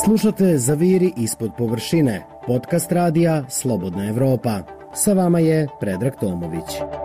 Slušate Zaviri ispod površine, podcast radija Slobodna Evropa. Sa vama je Predrag Tomović.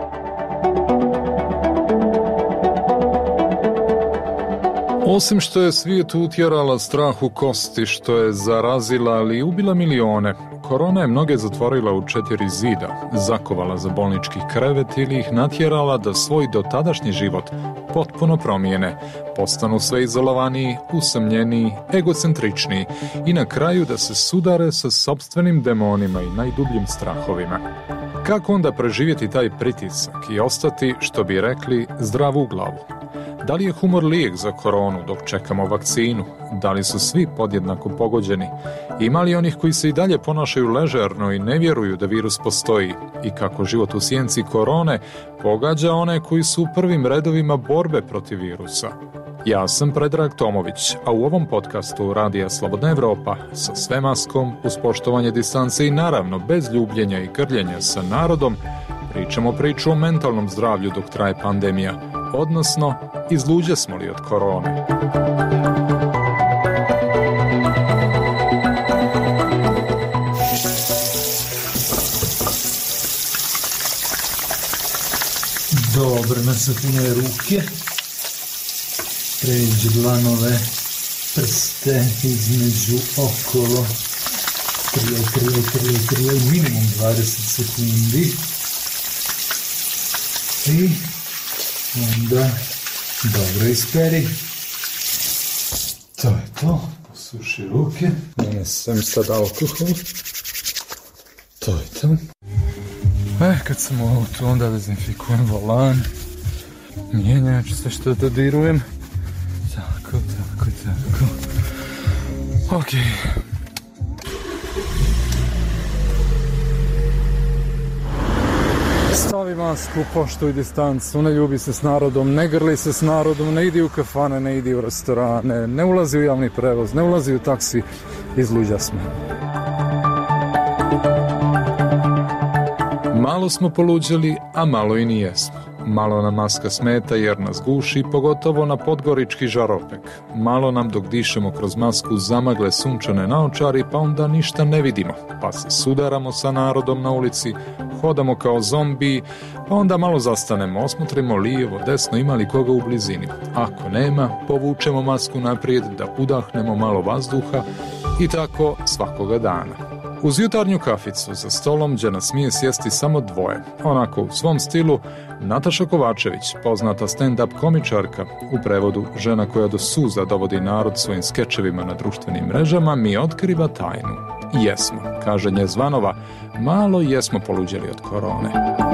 Osim što je svijet utjerala strah u kosti, što je zarazila, ali i ubila milione, korona je mnoge zatvorila u 4 zida, zakovala za bolnički krevet ili ih natjerala da svoj dotadašnji život potpuno promijene, postanu sve izolovaniji, usamljeniji, egocentričniji i na kraju da se sudare sa sopstvenim demonima i najdubljim strahovima. Kako onda preživjeti taj pritisak i ostati, što bi rekli, zdrav u glavu? Da li je humor lijek za koronu dok čekamo vakcinu? Da li su svi podjednako pogođeni? Ima li onih koji se i dalje ponašaju ležerno i ne vjeruju da virus postoji? I kako život u sjenci korone pogađa one koji su u prvim redovima borbe protiv virusa? Ja sam Predrag Tomović, a u ovom podcastu Radija Slobodna Evropa sa sve maskom, uz poštovanje distance i naravno bez ljubljenja i grljenja sa narodom, pričamo priču o mentalnom zdravlju dok traje pandemija, odnosno izluđe smo li od korone. Dobro, nasapinjuje ruke, pređi dlanove, prste između okolo, trijaj, minimum 20 sekundi i onda dobro isperi. To je to, posuši ruke, nanesem sad alkohol, to je to. Kad sam u autu, onda dezinfikujem volan, mjenjač, sve što dodirujem. Tako. Ok. Stavi masku, poštuj distancu, ne ljubi se s narodom, ne grli se s narodom, ne idi u kafane, ne idi u restorane, ne ulazi u javni prevoz, ne ulazi u taksi, izluđa smo. Malo smo poluđili, a malo i nijesmo. Malo nam maska smeta jer nas guši, pogotovo na podgorički žaropek. Malo nam dok dišemo kroz masku zamagle sunčane naočari, pa onda ništa ne vidimo. Pa se sudaramo sa narodom na ulici, hodamo kao zombi, pa onda malo zastanemo, osmotrimo lijevo, desno, ima li koga u blizini. Ako nema, povučemo masku naprijed da udahnemo malo vazduha i tako svakoga dana. Uz jutarnju kaficu za stolom gdje nas smije sjesti samo dvoje. Onako u svom stilu Nataša Kovačević, poznata stand-up komičarka, u prevodu žena koja do suza dovodi narod svojim skečevima na društvenim mrežama, mi otkriva tajnu. Jesmo, kaže nje Zvanova, malo jesmo poluđeli od korone.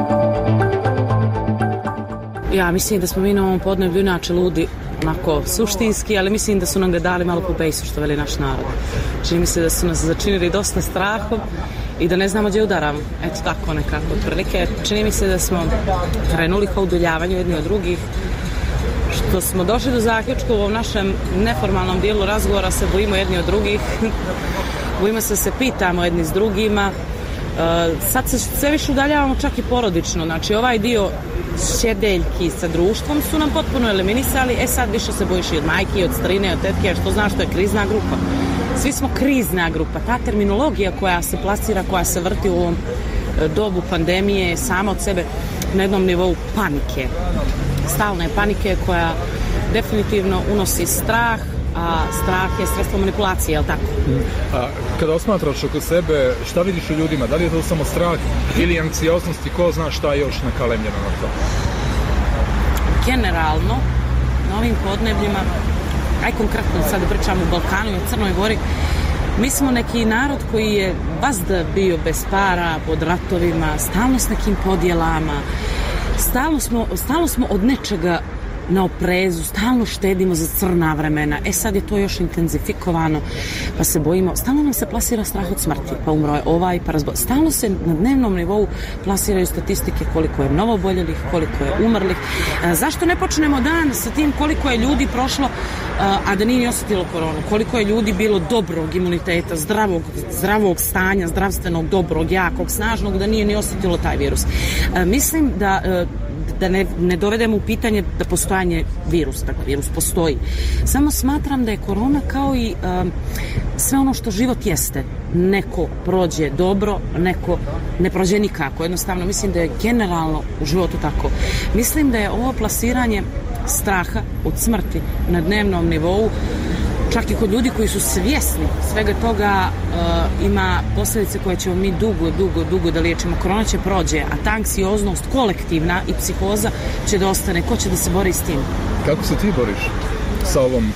Ja mislim da smo mi na ovom podneblju inače ludi onako suštinski, ali mislim da su nam ga dali malo po pejsu, što veli naš narod. Čini mi se da su nas začinili dosta strahom i da ne znamo gdje udaramo. Eto tako nekako otprilike. Čini mi se da smo krenuli ka udaljavanju jedni od drugih, što smo došli do zaključka u ovom našem neformalnom dijelu razgovora se bojimo jedni od drugih, bojimo se pitamo jedni s drugima. Sad se sve više udaljavamo čak i porodično, znači ovaj dio šedeljki sa društvom su nam potpuno eliminisali, sad više se bojiš i od majke, od strine, od tetke, što znaš što je krizna grupa. Svi smo krizna grupa, ta terminologija koja se plasira, koja se vrti u ovom dobu pandemije sama od sebe na jednom nivou panike. Stalne panike koja definitivno unosi strah, a strah je sredstvo manipulacije, je li tako? A kada osmatraš oko sebe, šta vidiš u ljudima? Da li je to samo strah ili anksioznost i ko zna šta je još nakalemljeno na to? Generalno, na ovim podnebljima, aj konkretno sad pričamo o Balkanu i o Crnoj Gori, mi smo neki narod koji je vazda bio bez para, pod ratovima, stalno s nekim podjelama, stalno smo od nečega na oprezu, stalno štedimo za crna vremena. Sad je to još intenzifikovano, pa se bojimo, stalno nam se plasira strah od smrti, pa umro je ovaj, pa stalno se na dnevnom nivou plasiraju statistike koliko je novoboljelih, koliko je umrlih. Zašto ne počnemo dan sa tim koliko je ljudi prošlo, a da nije osjetilo koronu, koliko je ljudi bilo dobrog imuniteta, zdravog stanja, zdravstvenog, dobrog, jakog, snažnog, da nije ni osjetilo taj virus. Mislim da da ne dovedemo u pitanje da postojanje virusa, dakle virus postoji. Samo smatram da je korona kao i sve ono što život jeste. Neko prođe dobro, neko ne prođe nikako. Jednostavno mislim da je generalno u životu tako. Mislim da je ovo plasiranje straha od smrti na dnevnom nivou, čak i kod ljudi koji su svjesni svega toga, ima posljedice koje ćemo mi dugo da liječimo. Korona će prođe, a ta anksioznost kolektivna i psihoza će da ostane. Ko će da se bori s tim? Kako se ti boriš sa ovom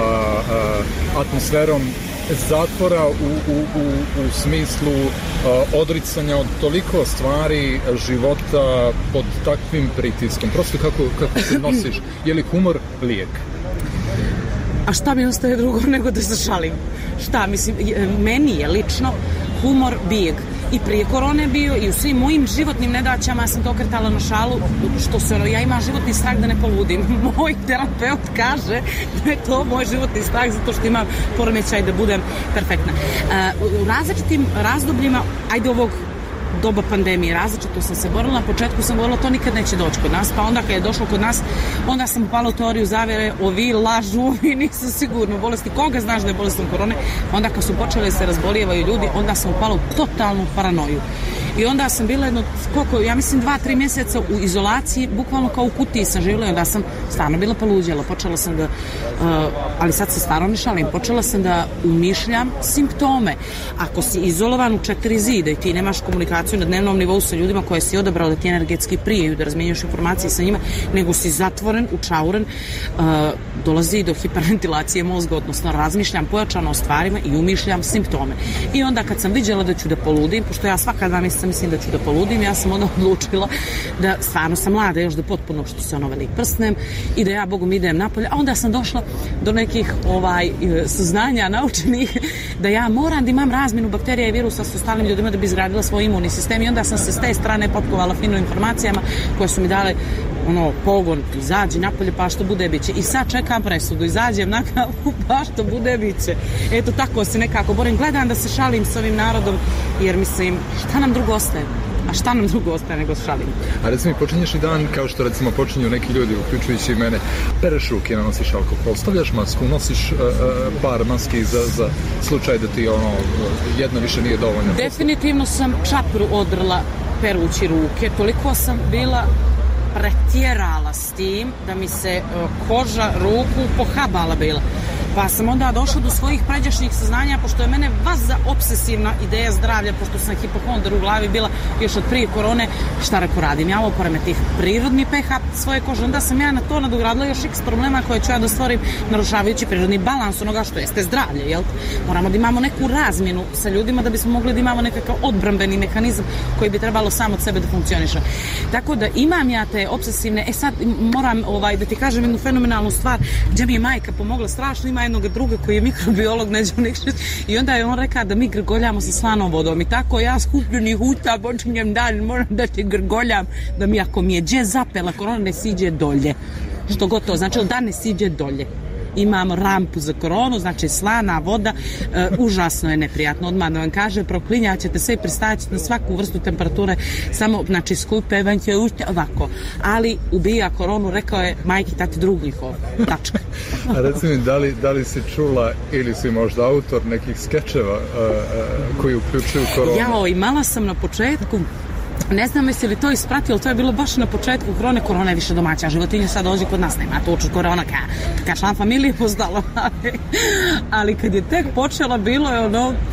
atmosferom zatvora u smislu odricanja od toliko stvari života pod takvim pritiskom? Prosto kako se nosiš? Je li humor lijek? A šta mi ostaje drugo nego da se šalim? Šta, mislim, meni je lično humor bijeg. I prije korone bio i u svim mojim životnim nedaćama ja sam to okretala na šalu, što se ja imam životni strah da ne poludim. Moj terapeut kaže da je to moj životni strah zato što imam poremećaj da budem perfektna. U različitim razdobljima, ajde ovog doba pandemije, različito sam se borila. Na početku sam govorila to nikad neće doći kod nas, pa onda kad je došlo kod nas, onda sam upala u teoriju zavere, ovi lažu, ovi nisu sigurno bolesti. Koga znaš da je bolestan korone? Onda kad su počeli se razbolijevaju ljudi, onda sam upala u totalnu paranoju. I onda sam bila ja mislim 2-3 mjeseca u izolaciji, bukvalno kao u kutiji sam živjela i onda sam stvarno bila poluđela. Počela sam da, ali sad se stvarno ne šalim, počela sam da umišljam simptome. Ako si izolovan u 4 zida i ti nemaš komunikaciju na dnevnom nivou sa ljudima koje si odabrao da ti energetski prijeju, da razmjenjuješ informacije sa njima, nego si zatvoren, učauren, dolazi do hiperventilacije mozga, odnosno razmišljam pojačano o stvarima i umišljam simptome. I onda kad sam vidjela da ću da poludim, pošto ja svaka 2 mjeseca mislim da ću da poludim, ja sam onda odlučila da stvarno sam mlada još da potpuno što se velik prsnem i da ja Bogom idem napolje, a onda sam došla do nekih saznanja naučenih da ja moram da imam razmjenu bakterija i virusa s ostalim ljudima da bi izgradila svoj imunni sistem i onda sam se s te strane potkovala fino informacijama koje su mi dale pogon, izađi napolje pa što bude biće. I sad čekam presudu, izađem na kavu pa što bude biće. Eto tako se nekako borim, gledam da se šalim s ovim narodom jer mislim šta nam drugo ostaje? A šta nam drugo ostaje nego šalim? A recimo počinješ i dan kao što recimo počinju neki ljudi, uključujući i mene, pereš ruke, nosiš alkohol, stavljaš masku, nosiš par maski za slučaj da ti jedna više nije dovoljno. Definitivno sam čapru odrla perući ruke, toliko sam bila pretjerala s tim da mi se koža ruku pohabala bila. Pa sam onda došla do svojih pređašnjih saznanja, pošto je mene vaza obsesivna ideja zdravlja, pošto sam hipohondar u glavi bila još od prije korone, šta reko radim, ja ovo poremetih prirodni pH svoje kože, onda sam ja na to nadogradila još x problema koje ću ja da stvorim narušavajući prirodni balans onoga što jeste zdravlje, jel? Moramo da imamo neku razmjenu sa ljudima da bismo mogli da imamo nekakav odbrambeni mehanizam koji bi trebalo sam od sebe da funkcioniše. Tako da imam ja te obsesivne, sad moram da ti kažem jednu fenomenalnu stvar, gdje mi je majka pomogla strašno, ima jednog druga koji je mikrobiolog Neđo Nikšić i onda je on rekao da mi grgoljamo sa slanom vodom i tako ja skupljenih huta počinjem dan, moram da ti grgoljam da mi ako mi je dže zapela korona ne siđe dolje, što gotovo znači da ne siđe dolje. Imam rampu za koronu, znači slana voda, užasno je neprijatno, odmah da vam kaže, proklinjat ćete sve i pristajat na svaku vrstu temperature, samo, znači, skupe, vanjće ušte, ovako. Ali ubija koronu, rekao je majki, tati drugljikov, tačka. A reci mi, da li si čula ili si možda autor nekih skečeva koji uključuju koronu? Imala sam na početku, ne znam jesi li to ispratio, to je bilo baš na početku korone. Korona je više domaća životinja, sad dođe kod nas, nema to uču korona ka član familije postala. Ali kad je tek počela, bilo je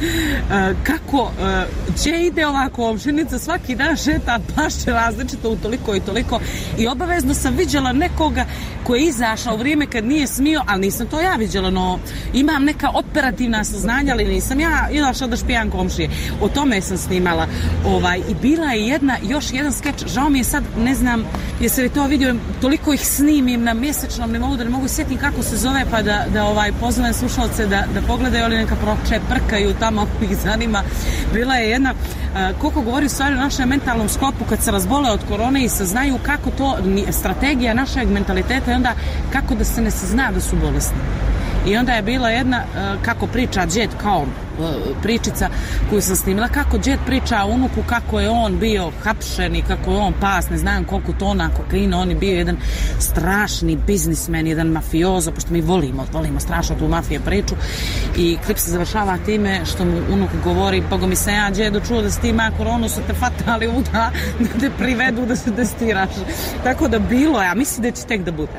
kako gdje ide ova komšinica, svaki dan šeta baš različito u toliko i toliko i obavezno sam viđala nekoga koji je izašao u vrijeme kad nije smio, ali nisam to ja viđala, no imam neka operativna saznanja, ali nisam ja izašla da špijan komšije. O tome sam snimala i bila je još jedan skeč, žao mi je sad, ne znam jesi li to vidio, toliko ih snimim na mjesečnom nivou da ne mogu sjetiti kako se zove, pa da pozovem slušalce da pogledaju, ali neka prkaju tamo ako ih zanima. Bila je jedna, koliko govori u stvari o našem mentalnom sklopu kad se razbole od korone i saznaju kako to strategija našeg mentaliteta i onda kako da se ne sazna da su bolesni. I onda je bila jedna, kako priča džed, kao pričica koju sam snimila, kako džed priča unuku kako je on bio hapšen i kako je on pas, ne znam koliko tona kokaina, on je bio jedan strašni biznismen, jedan mafiozo, pošto mi volimo strašno tu mafije priču. I klip se završava time što mu unuk govori, Bogo mi se ja džedu čuo da si ti ima koronu, su te fatali da te privedu da se testiraš. Tako da bilo je, a mislim da će tek da bude.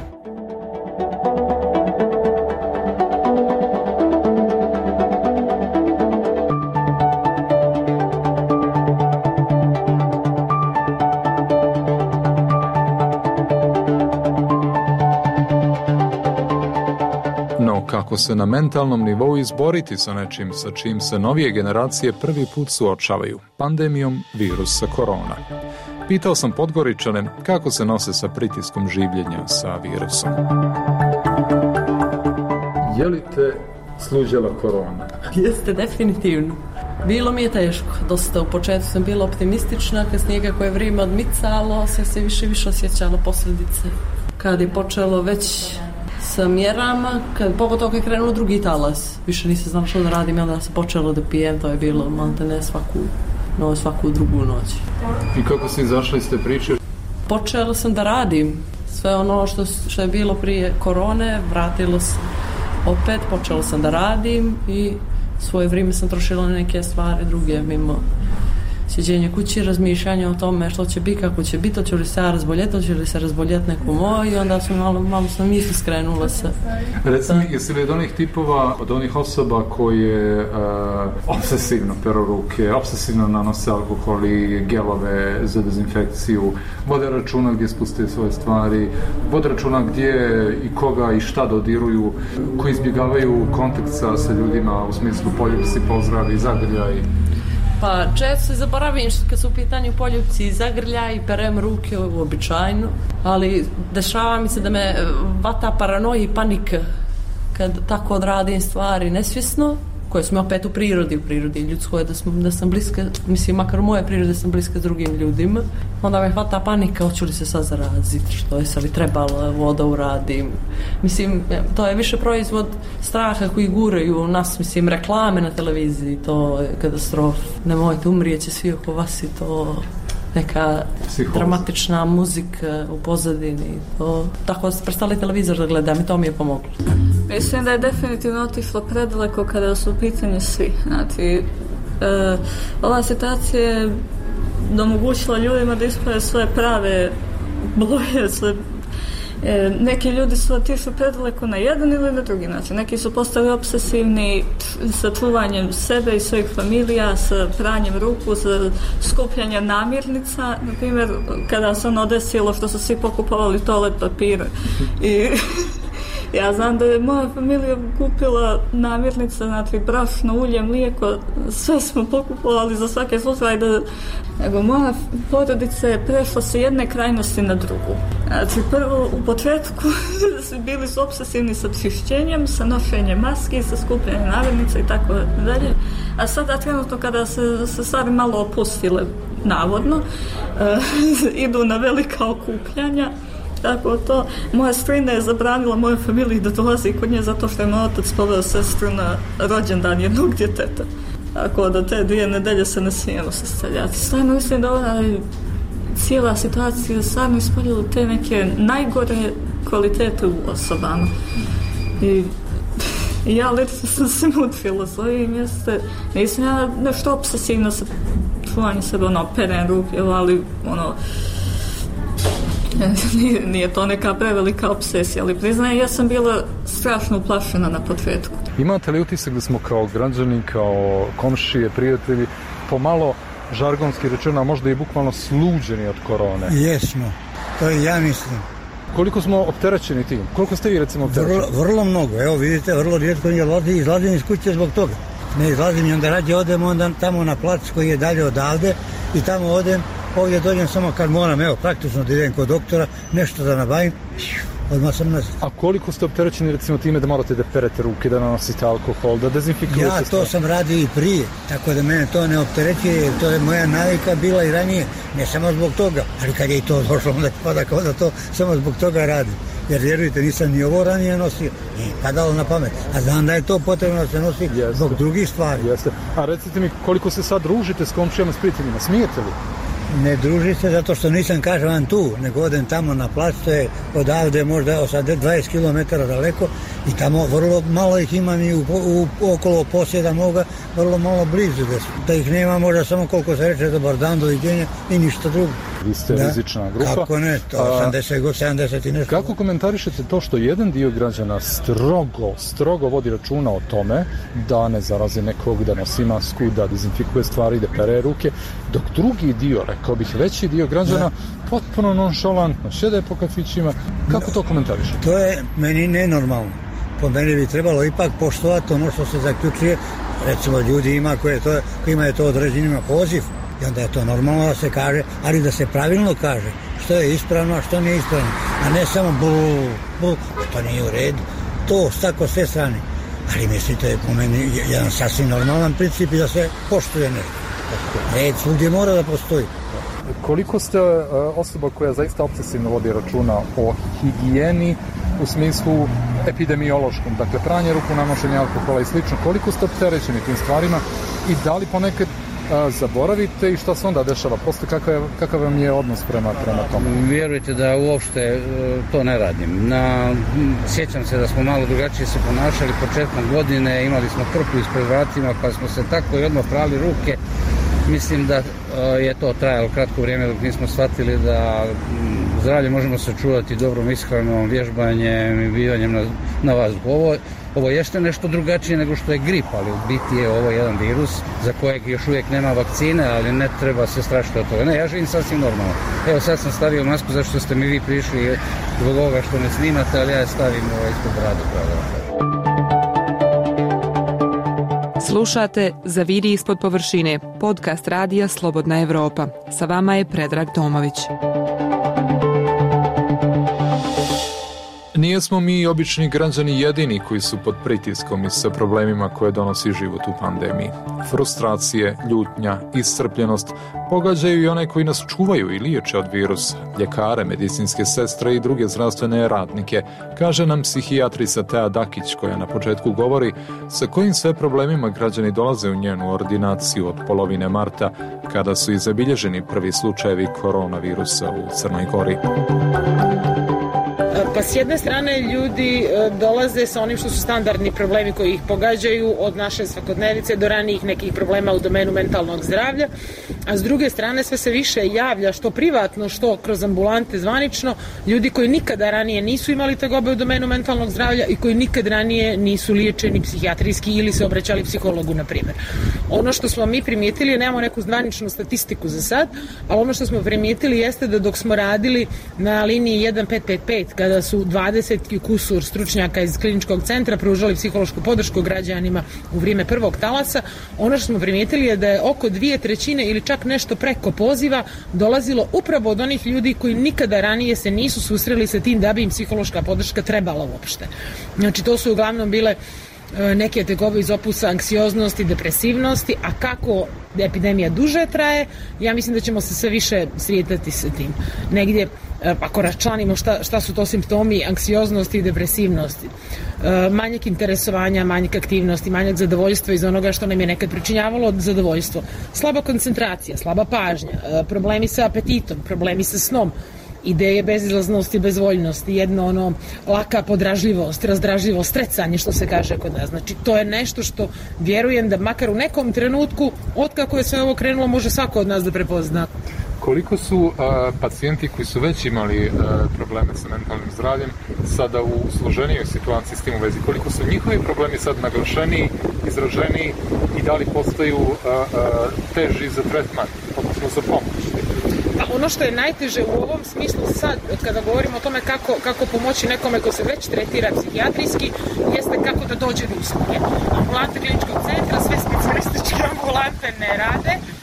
Kako se na mentalnom nivou izboriti sa nečim sa čim se novije generacije prvi put suočavaju, pandemijom virusa korona. Pitao sam Podgoričane kako se nose sa pritiskom življenja sa virusom. Je li te sluđala korona? Jeste, definitivno. Bilo mi je teško, dosta. U početku sam bila optimistična, kasnije kako je vrijeme odmicalo, se više osjećala posljedice. Kad je počelo već sa mjerama, pogotovo kad je krenuo drugi talas, više nisam znala što da radim, onda sam počela da pijem, to je bilo maltene svaku drugu noć. I kako si izašla iz te priče? Počela sam da radim sve ono što je bilo prije korone, vratilo se opet, počela sam da radim i svoje vrijeme sam trošila na neke stvari druge, mimo sjeđenje kući, razmišljanje o tome što će biti, kako će biti, hoće li se ja razboljeti, hoće li se razboljeti neko moj, i onda sam malo sam misli skrenula se. Recimo, jesi li od onih tipova, od onih osoba koje obsesivno peru ruke, obsesivno nanose alkohol i gelove za dezinfekciju, vode računa gdje spuste svoje stvari, vode računa gdje i koga i šta dodiruju, koji izbjegavaju kontakt sa ljudima u smislu poljubci, pozdravi, zagrljaj? Pa često se zaboravim što kad su u pitanju poljubci i zagrljaj, perem ruke uobičajno, ali dešava mi se da me vata paranoja i panika kad tako odradim stvari nesvjesno, koje smo opet u prirodi ljudskoj je da sam bliska, mislim makar u moje prirode da sam bliska s drugim ljudima, onda me hvata panika, hoću li se sad zaraziti, što je li trebalo voda uradim. Mislim, to je više proizvod straha koji guraju nas, mislim, reklame na televiziji, to je katastrofa. Nemojte, umrijeće svi oko vas i to neka dramatična muzika u pozadini. To. Tako da prestali televizor da gledam i to mi je pomoglo. Mislim da je definitivno otišlo predaleko kada su u pitanju svi. Znači, ova situacija je omogućila ljudima da isprave svoje prave boje, neki ljudi su otišli predaleko na jedan ili na drugi način. Neki su postali obsesivni sa čuvanjem sebe i svojih familija, sa pranjem ruku, sa skupljanjem namirnica. Na primjer, kada se ono desilo što su svi pokupovali toalet papir i ja znam da je moja familija kupila namirnice, znači brašno, ulje, mlijeko, sve smo pokupovali za svake slučaje. Nego moja porodica je prešla sa jedne krajnosti na drugu. Znači prvo u početku bili su obsesivni sa čišćenjem, sa nošenjem maski, sa skupljanjem namirnica i tako dalje. A sada trenutno kada se stvari malo opustile, navodno, idu na velika okupljanja. Tako to, moja strina je zabranila mojoj familiji da dolazi kod nje zato što je moj otac poveo sestru na rođendan jednog djeteta. Tako da te 2 nedelje se ne smijemo sastavljati. Stvarno mislim da ona cijela situacija stvarno ispoljila te neke najgore kvalitete u osobama. I ja lično sam se mutrila s ovim mjeste. Nisam ja nešto obsesivno sa čuvanjem sebe, perem ruke, ali nije to neka prevelika obsesija, ali priznajem, ja sam bila strašno uplašena na početku. Imate li utisak da smo kao građani, kao komšije, prijatelji, pomalo žargonski rečeno, možda i bukvalno sluđeni od korone? Jesmo, to i ja mislim. Koliko smo opterećeni tim? Koliko ste vi recimo opterećeni? Vrlo mnogo, evo vidite, vrlo rijetko izlazim iz kuće zbog toga. Ne izlazim i onda rađe odem onda tamo na plac koji je dalje odavde i tamo odem. Ovdje dođem samo kad moram, evo, praktično da idem kod doktora, nešto da nabavim odmah sam nas. A koliko ste opterećeni recimo time da morate da perete ruke, da nanosite alkohol, da dezinfikujete? Ja to sam radio i prije, tako da mene to ne opterećuje, to je moja navika bila i ranije, ne samo zbog toga, ali kad je i to došlo, onda pada kao da to samo zbog toga radi. Jer vjerujte, nisam ni ovo ranije nosio, nije padalo na pamet, a znam da je to potrebno da se nosi zbog drugih stvari. Jeste. A recite mi, koliko se sad družite s komšijama, s prijateljima, smijete li? Ne druži se zato što nisam, kažem vam, tu, nego odem tamo na plac, to je odavde možda 20 km daleko i tamo vrlo malo ih imam i okolo posjeda moga, vrlo malo blizu, da ih nema možda samo koliko se reče dobar dan, doviđenja i ništa drugo. Vi ste rizična grupa. Kako ne, to 70 i nešto. Kako komentarišete to što jedan dio građana strogo vodi računa o tome da ne zarazi nekog, da nosi masku, da dezinfikuje stvari, da pere ruke, dok drugi dio, rekao bih veći dio građana, potpuno nonšalantno šede po kafićima. Kako to komentarišete? To je meni nenormalno. Po meni bi trebalo ipak poštovati ono što se zaključuje. Recimo ljudi kojima je to određenima poziv. I onda je to normalno da se kaže, ali da se pravilno kaže što je ispravno, a što nije ispravno. A ne samo to nije u redu. To tako sve strane. Ali mislite, je po meni jedan sasvim normalan princip i da se poštuje nešto. Red svugdje mora da postoji. Koliko ste osoba koja zaista obsesivno vodi računa o higijeni u smislu epidemiološkom, dakle pranje ruku, nanošenje alkohola i slično, koliko ste opterećeni tim stvarima i da li ponekad zaboravite i šta se onda dešava? Prosto kakav vam je odnos prema tome? Vjerujte da uopšte to ne radim. Sjećam se da smo malo drugačije se ponašali početkom godine, imali smo krpu ispred vratima pa smo se tako i odmah prali ruke. Mislim da je to trajalo kratko vrijeme dok nismo shvatili da zdravlje možemo sačuvati dobrom ishranom, vježbanjem i bivanjem na vazduhu. Ovo jeste nešto drugačije nego što je grip, ali u biti je ovo jedan virus za kojeg još uvijek nema vakcine, ali ne treba se strašiti od toga. Ne, ja živim sasvim normalno. Evo sad sam stavio masku zašto ste mi vi prišli zbog ovoga što ne snimate, ali ja je stavim ispod brade. Slušate Zaviri ispod površine, podcast radija Slobodna Evropa. Sa vama je Predrag Tomović. Nijesmo mi obični građani jedini koji su pod pritiskom i sa problemima koje donosi život u pandemiji. Frustracije, ljutnja, iscrpljenost pogađaju i one koji nas čuvaju i liječe od virusa, ljekare, medicinske sestre i druge zdravstvene radnike, kaže nam psihijatrica Tea Dakić, koja na početku govori sa kojim sve problemima građani dolaze u njenu ordinaciju od polovine marta, kada su i zabilježeni prvi slučajevi koronavirusa u Crnoj Gori. Pa s jedne strane ljudi dolaze sa onim što su standardni problemi koji ih pogađaju od naše svakodnevice do ranijih nekih problema u domenu mentalnog zdravlja, a s druge strane sve se više javlja što privatno, što kroz ambulante zvanično, ljudi koji nikada ranije nisu imali tegobe u domenu mentalnog zdravlja i koji nikad ranije nisu liječeni psihijatrijski ili se obraćali psihologu, na primjer. Ono što smo mi primijetili, nemamo neku zvaničnu statistiku za sad, ali ono što smo primijetili jeste da dok smo radili na liniji 1555, kada su 20 kusur stručnjaka iz kliničkog centra pružali psihološku podršku građanima u vrijeme prvog talasa, ono što smo primijetili je da je oko 2/3 ili čak nešto preko poziva dolazilo upravo od onih ljudi koji nikada ranije se nisu susreli sa tim da bi im psihološka podrška trebala uopšte. Znači to su uglavnom bile neke tegobe iz opusa anksioznosti, depresivnosti, a kako epidemija duže traje, ja mislim da ćemo se sve više srijetati sa tim. Negdje, ako raščlanimo šta su to simptomi anksioznosti i depresivnosti, manjak interesovanja, manjak aktivnosti, manjak zadovoljstva iz onoga što nam je nekad pričinjavalo zadovoljstvo, slaba koncentracija, slaba pažnja, problemi sa apetitom, problemi sa snom, ideje bezizlaznosti, bezvoljnosti, jedno laka podražljivost, razdražljivost, strecanje, što se kaže kod nas. Znači, to je nešto što vjerujem da makar u nekom trenutku, otkako je sve ovo krenulo, može svako od nas da prepozna. Koliko su pacijenti koji su već imali probleme sa mentalnim zdravljem sada u složenijoj situaciji s tim u vezi? Koliko su njihovi problemi sad naglašeniji, izraženiji i da li postaju teži za tretman, odnosno za pomoć? Pa ono što je najteže u ovom smislu sad, kada govorimo o tome kako pomoći nekome ko se već tretira psihijatrijski, jeste kako da dođe do usluge. Ambulante kliničkog centra, sve specijalističke ambulante ne rade.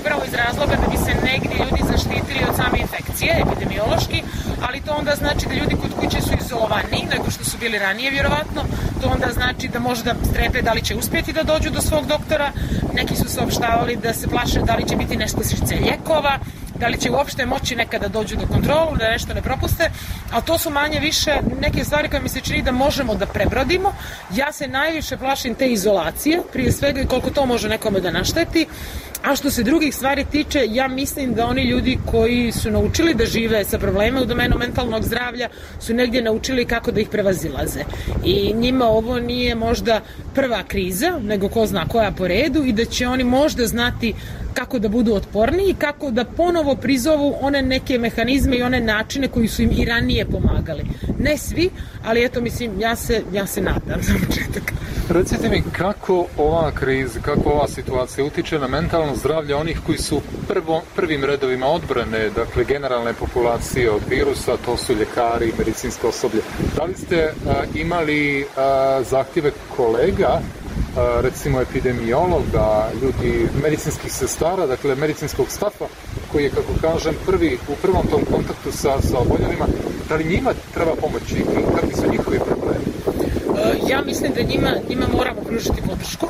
upravo iz razloga da bi se negdje ljudi zaštitili od same infekcije, epidemiološki, ali to onda znači da ljudi kod kuće su izolovaniji nego što su bili ranije vjerovatno. To onda znači da možda strepe da li će uspjeti da dođu do svog doktora. Neki su saopštavali da se plaše da li će biti nestašice lijekova, da li će uopšte moći nekada dođu do kontrolu, da nešto ne propuste, a to su manje više neke stvari koje mi se čini da možemo da prebrodimo. Ja se najviše plašim te izolacije, prije svega i koliko to može nekome da našteti, a što se drugih stvari tiče, ja mislim da oni ljudi koji su naučili da žive sa problemima u domenu mentalnog zdravlja su negdje naučili kako da ih prevazilaze. I njima ovo nije možda prva kriza, nego ko zna koja po redu i da će oni možda znati kako da budu otporniji, kako da ponovo prizovu one neke mehanizme i one načine koji su im i ranije pomagali. Ne svi, ali eto, mislim, ja se nadam za početak. Recite mi kako ova kriza, kako ova situacija utiče na mentalno zdravlje onih koji su prvim redovima odbrane, dakle generalne populacije od virusa, to su ljekari, medicinsko osoblje. Da li ste imali zahtjeve kolega, recimo epidemiologa, ljudi, medicinskih sestara, dakle medicinskog stafa, koji je, kako kažem, u prvom tom kontaktu sa oboljelima, da li njima treba pomoći i kakvi su njihovi problemi? Ja mislim da njima moramo pružiti podršku.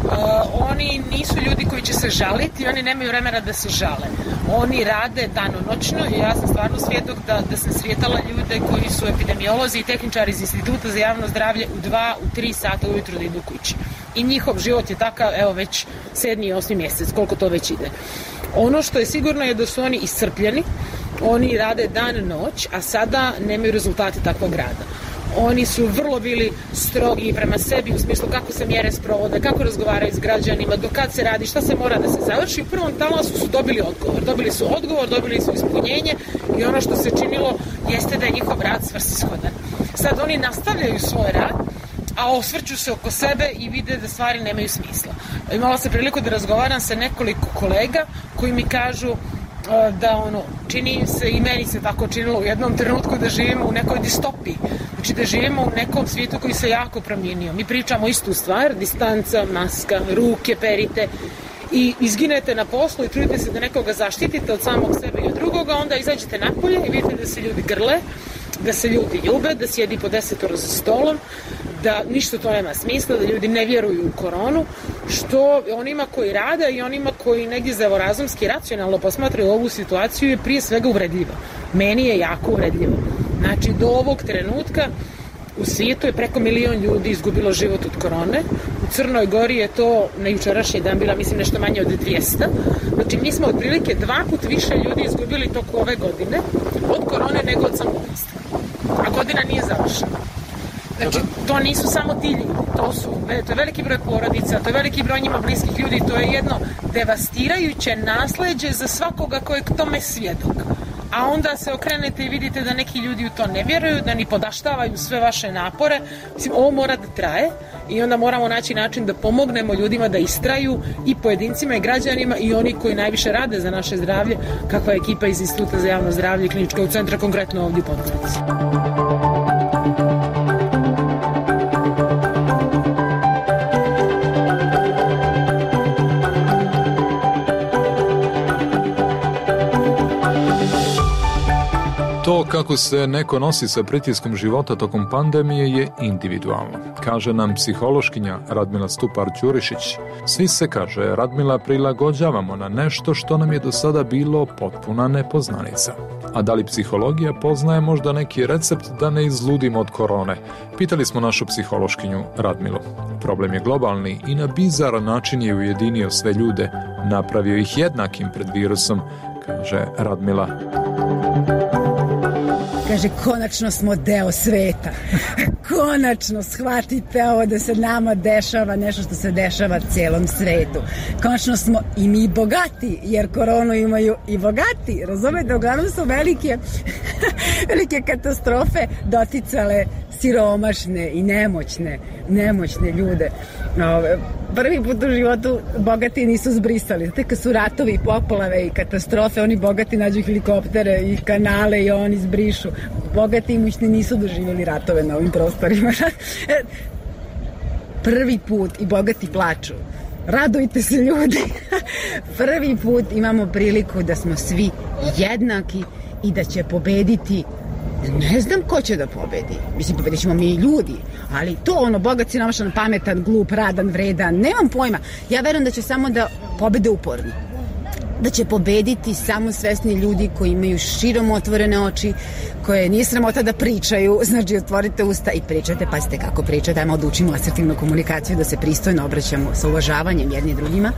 Oni nisu ljudi koji će se žaliti, oni nemaju vremena da se žale. Oni rade danonoćno i ja sam stvarno svjedok da sam sretala ljude koji su epidemiolozi i tehničari iz Instituta za javno zdravlje u 2, u 3 sata ujutro da idu kući. I njihov život je takav, evo već 7. i 8. mjesec, koliko to već ide. Ono što je sigurno je da su oni iscrpljeni, oni rade dan, noć, a sada nemaju rezultate takvog rada. Oni su vrlo bili strogi prema sebi u smislu kako se mjere sprovode, kako razgovaraju s građanima, do kad se radi, šta se mora da se završi. U prvom talasu su dobili odgovor. Dobili su ispunjenje i ono što se činilo jeste da je njihov rad svrsishodan. Sad oni nastavljaju svoj rad, a osvrću se oko sebe i vide da stvari nemaju smisla. Imala sam priliku da razgovaram sa nekoliko kolega koji mi kažu da čini se i meni se tako činilo u jednom trenutku da živimo u nekoj distopiji. Znači da živimo u nekom svijetu koji se jako promijenio. Mi pričamo istu stvar, distanca, maska, ruke perite i izginete na poslu i trudite se da nekoga zaštitite od samog sebe i od drugoga, onda izađete napolje i vidite da se ljudi grle, da se ljudi ljube, da sjedi po 10 za stolom, da ništa to nema smisla, da ljudi ne vjeruju u koronu, što onima koji rade i onima koji negdje zdravorazumski racionalno posmatraju ovu situaciju je prije svega uvredljivo. Meni je jako uvredljivo. Znači, do ovog trenutka u svijetu je preko 1 milion ljudi izgubilo život od korone. U Crnoj Gori je to na jučerašnji dan bila, mislim, nešto manje od 200. Znači, mi smo otprilike 2 puta više ljudi izgubili toku ove godine od korone nego od samoubistva. A godina nije završena. Znači, to nisu samo ti ljudi, to je veliki broj porodica, to je veliki broj njima bliskih ljudi, to je jedno devastirajuće nasleđe za svakoga koji je k tome svjedok. A onda se okrenete i vidite da neki ljudi u to ne vjeruju, da ni podaštavaju sve vaše napore. Mislim, ovo mora da traje i onda moramo naći način da pomognemo ljudima da istraju i pojedincima i građanima i oni koji najviše rade za naše zdravlje, kakva je ekipa iz Instituta za javno zdravlje i kliničkog centra, konkretno ovdje u Podgorici. To kako se neko nosi sa pritiskom života tokom pandemije je individualno, kaže nam psihološkinja Radmila Stupar-Ćurišić. Svi se, kaže Radmila, prilagođavamo na nešto što nam je do sada bilo potpuna nepoznanica. A da li psihologija poznaje možda neki recept da ne izludimo od korone? Pitali smo našu psihološkinju Radmilu. Problem je globalni i na bizaran način je ujedinio sve ljude, napravio ih jednakim pred virusom, kaže Radmila. Kaže, konačno smo deo sveta. Konačno shvatite ovo da se nama dešava nešto što se dešava cijelom svetu. Konačno smo i mi bogati, jer koronu imaju i bogati. Razumete, uglavnom su velike katastrofe doticale siromašne i nemoćne ljude. Prvi put u životu bogati nisu zbrisali. Znate, kad su ratovi, poplave i katastrofe, oni bogati nađu helikoptere i kanale i oni zbrišu. Bogati i imućni nisu doživjeli ratove na ovim prostorima. Prvi put i bogati plaču. radujte se ljudi. Prvi put imamo priliku da smo svi jednaki i da će pobediti. Ne znam ko će da pobedi. Mislim, pobedit ćemo mi ljudi. Ali to, bogat, siromašan, pametan, glup, radan, vredan, nemam pojma. Ja verujem da će samo da pobede uporni. Da će pobediti samo svesni ljudi koji imaju širom otvorene oči, koje nije sramota da pričaju, znači otvorite usta i pričajte, pazite kako pričate, ajmo da učimo asertivnu komunikaciju, da se pristojno obraćamo sa uvažavanjem jedni drugima,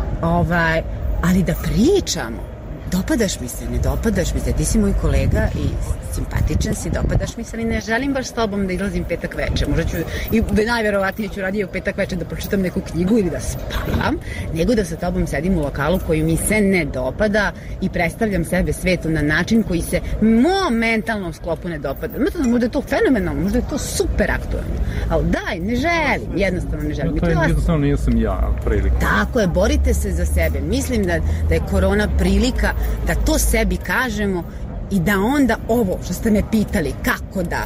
ali da pričamo. Dopadaš mi se, ne dopadaš mi se, ti si moj kolega i simpatičan si, dopadaš mi se, ali ne želim baš s tobom da izlazim petak veče. Možda ću, i najverovatnije ću raditi u petak veče da pročitam neku knjigu ili da spavam, nego da sa tobom sedim u lokalu koji mi se ne dopada i predstavljam sebe svetu na način koji se mom mentalnom sklopu ne dopada. Možda je to fenomenalno, možda je to super aktualno, ali daj, ne želim, jednostavno ne želim. To je jednostavno nisam ja prilika. Tako je, borite se za sebe. Mislim da je korona prilika da to sebi kažemo i da onda ovo što ste me pitali kako da,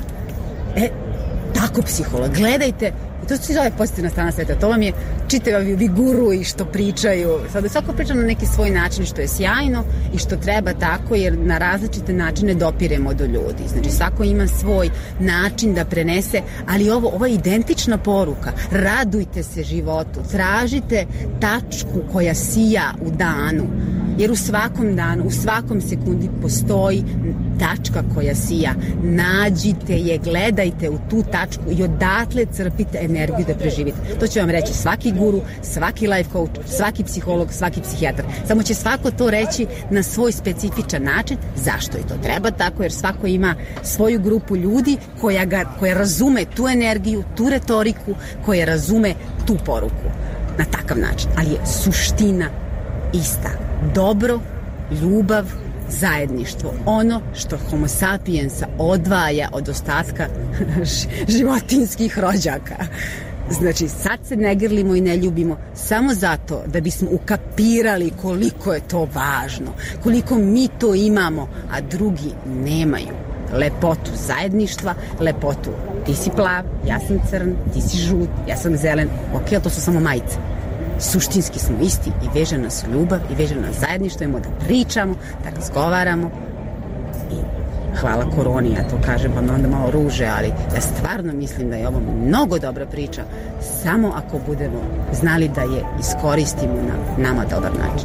tako psiholog, gledajte, i to se zove pozitivna strana sveta, to vam je čitavi guru i što pričaju, sada svako priča na neki svoj način što je sjajno i što treba tako, jer na različite načine dopiremo do ljudi, znači svako ima svoj način da prenese, ali ovo je identična poruka, radujte se životu, tražite tačku koja sija u danu, jer u svakom danu, u svakom sekundi postoji tačka koja sija. Nađite je, gledajte u tu tačku i odatle crpite energiju da preživite. To će vam reći svaki guru, svaki life coach, svaki psiholog, svaki psihijatar. Samo će svako to reći na svoj specifičan način. Zašto i to treba tako? Jer svako ima svoju grupu ljudi koja razume tu energiju, tu retoriku, koja razume tu poruku. Na takav način. Ali je suština ista. Dobro, ljubav, zajedništvo. Ono što homo sapiensa odvaja od ostatka životinjskih rođaka. Znači, sad se ne grlimo i ne ljubimo samo zato da bismo ukapirali koliko je to važno, koliko mi to imamo, a drugi nemaju. Lepotu zajedništva, lepotu ti si plav, ja sam crn, ti si žut, ja sam zelen. Ok, ali to su samo majice. Suštinski smo isti i veže nas ljubav i veže nas zajedništvo, imamo da pričamo, da razgovaramo i hvala koroni, ja to kažem, pa me onda malo ruže, ali ja stvarno mislim da je ovo mnogo dobra priča, samo ako budemo znali da je iskoristimo na nama dobar način.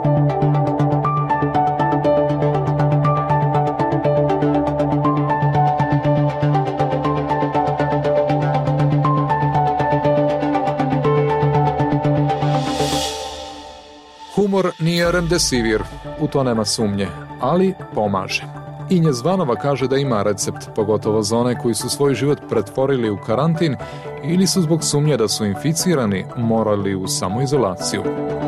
Humor nije remdesivir, u to nema sumnje, ali pomaže. Inje Zvanova kaže da ima recept, pogotovo za one koji su svoj život pretvorili u karantin ili su zbog sumnje da su inficirani morali u samoizolaciju.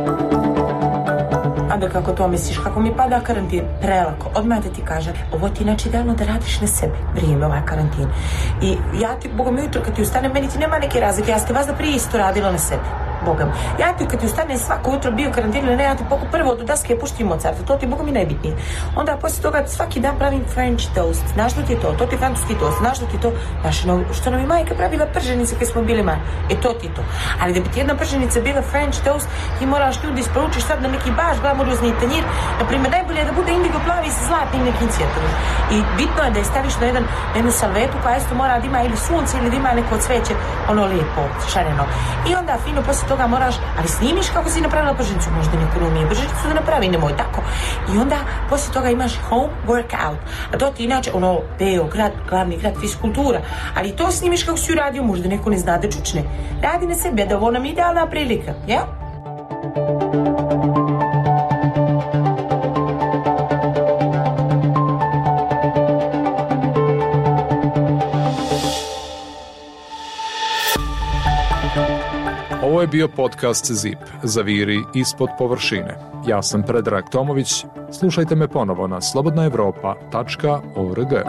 Anda, kako to misliš? Kako mi pada karantin? Prelako. Odmah da ti kažem, ovo ti znači idealno da radiš na sebi. Vrijeme ovaj karantin. I ja ti, Boga mi jutro kad ti ustane, meni ti nema neke razlike. Ja ste vas da prije isto radila na sebi. Boga mi. Ja ti kad ti ustane svako jutro bio karantin ili ne, ja ti prvo do daske puštim Mozarta. To ti Boga mi najbitnije. Onda poslije toga svaki dan pravim French toast. Znaš što ti je to? To ti francuski toast. Znaš što ti je to? Znaš što nam je majka pravila prženice kad smo bili mali. To ti je to. Ali da bi ti jedna prženica bila French toast, ti moraš ljudi isporučiš sad na neki baš glamurozni tanjir. Naprimjer, najbolje je da bude indigo plavi sa zlatnim nekim cvjetovima. I bitno je da je staviš na jednu salvetu koja isto mora da ima ili sunce ili da ima neko cveće, ono lijepo, šareno. I onda fino poslije toga moraš, ali snimiš kako si napravila prženicu, možda neko ne umije prženicu da napravi, nemoj tako. I onda poslije toga imaš home workout, a to ti inače Beograd, glavni grad fiskultura, ali to snimiš kako si uradio, možda neko ne zna da čučne. Radi na sebi, da ovo nam je idealna prilika, ja? Ovo je bio podcast ZIP, Zaviri ispod površine. Ja sam Predrag Tomović, slušajte me ponovo na slobodnaevropa.org.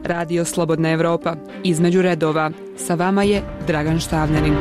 Radio Slobodna Evropa. Između redova. Sa vama je Dragan Štavljanin.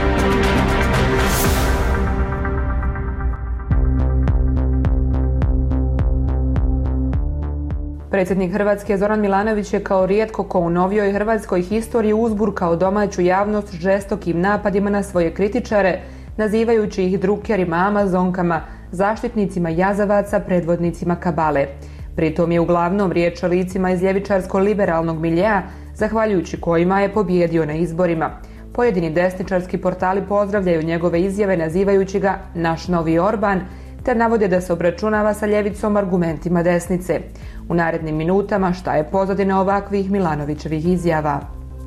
Predsjednik Hrvatske Zoran Milanović je kao rijetko ko u novijoj hrvatskoj historiji uzburkao domaću javnost žestokim napadima na svoje kritičare, nazivajući ih drukerima, amazonkama, zaštitnicima jazavaca, predvodnicima kabale. Pritom je uglavnom riječ o licima iz ljevičarsko-liberalnog miljea, zahvaljujući kojima je pobijedio na izborima. Pojedini desničarski portali pozdravljaju njegove izjave nazivajući ga naš novi Orban, te navode da se obračunava sa ljevicom argumentima desnice. U narednim minutama šta je pozadina ovakvih Milanovićevih izjava?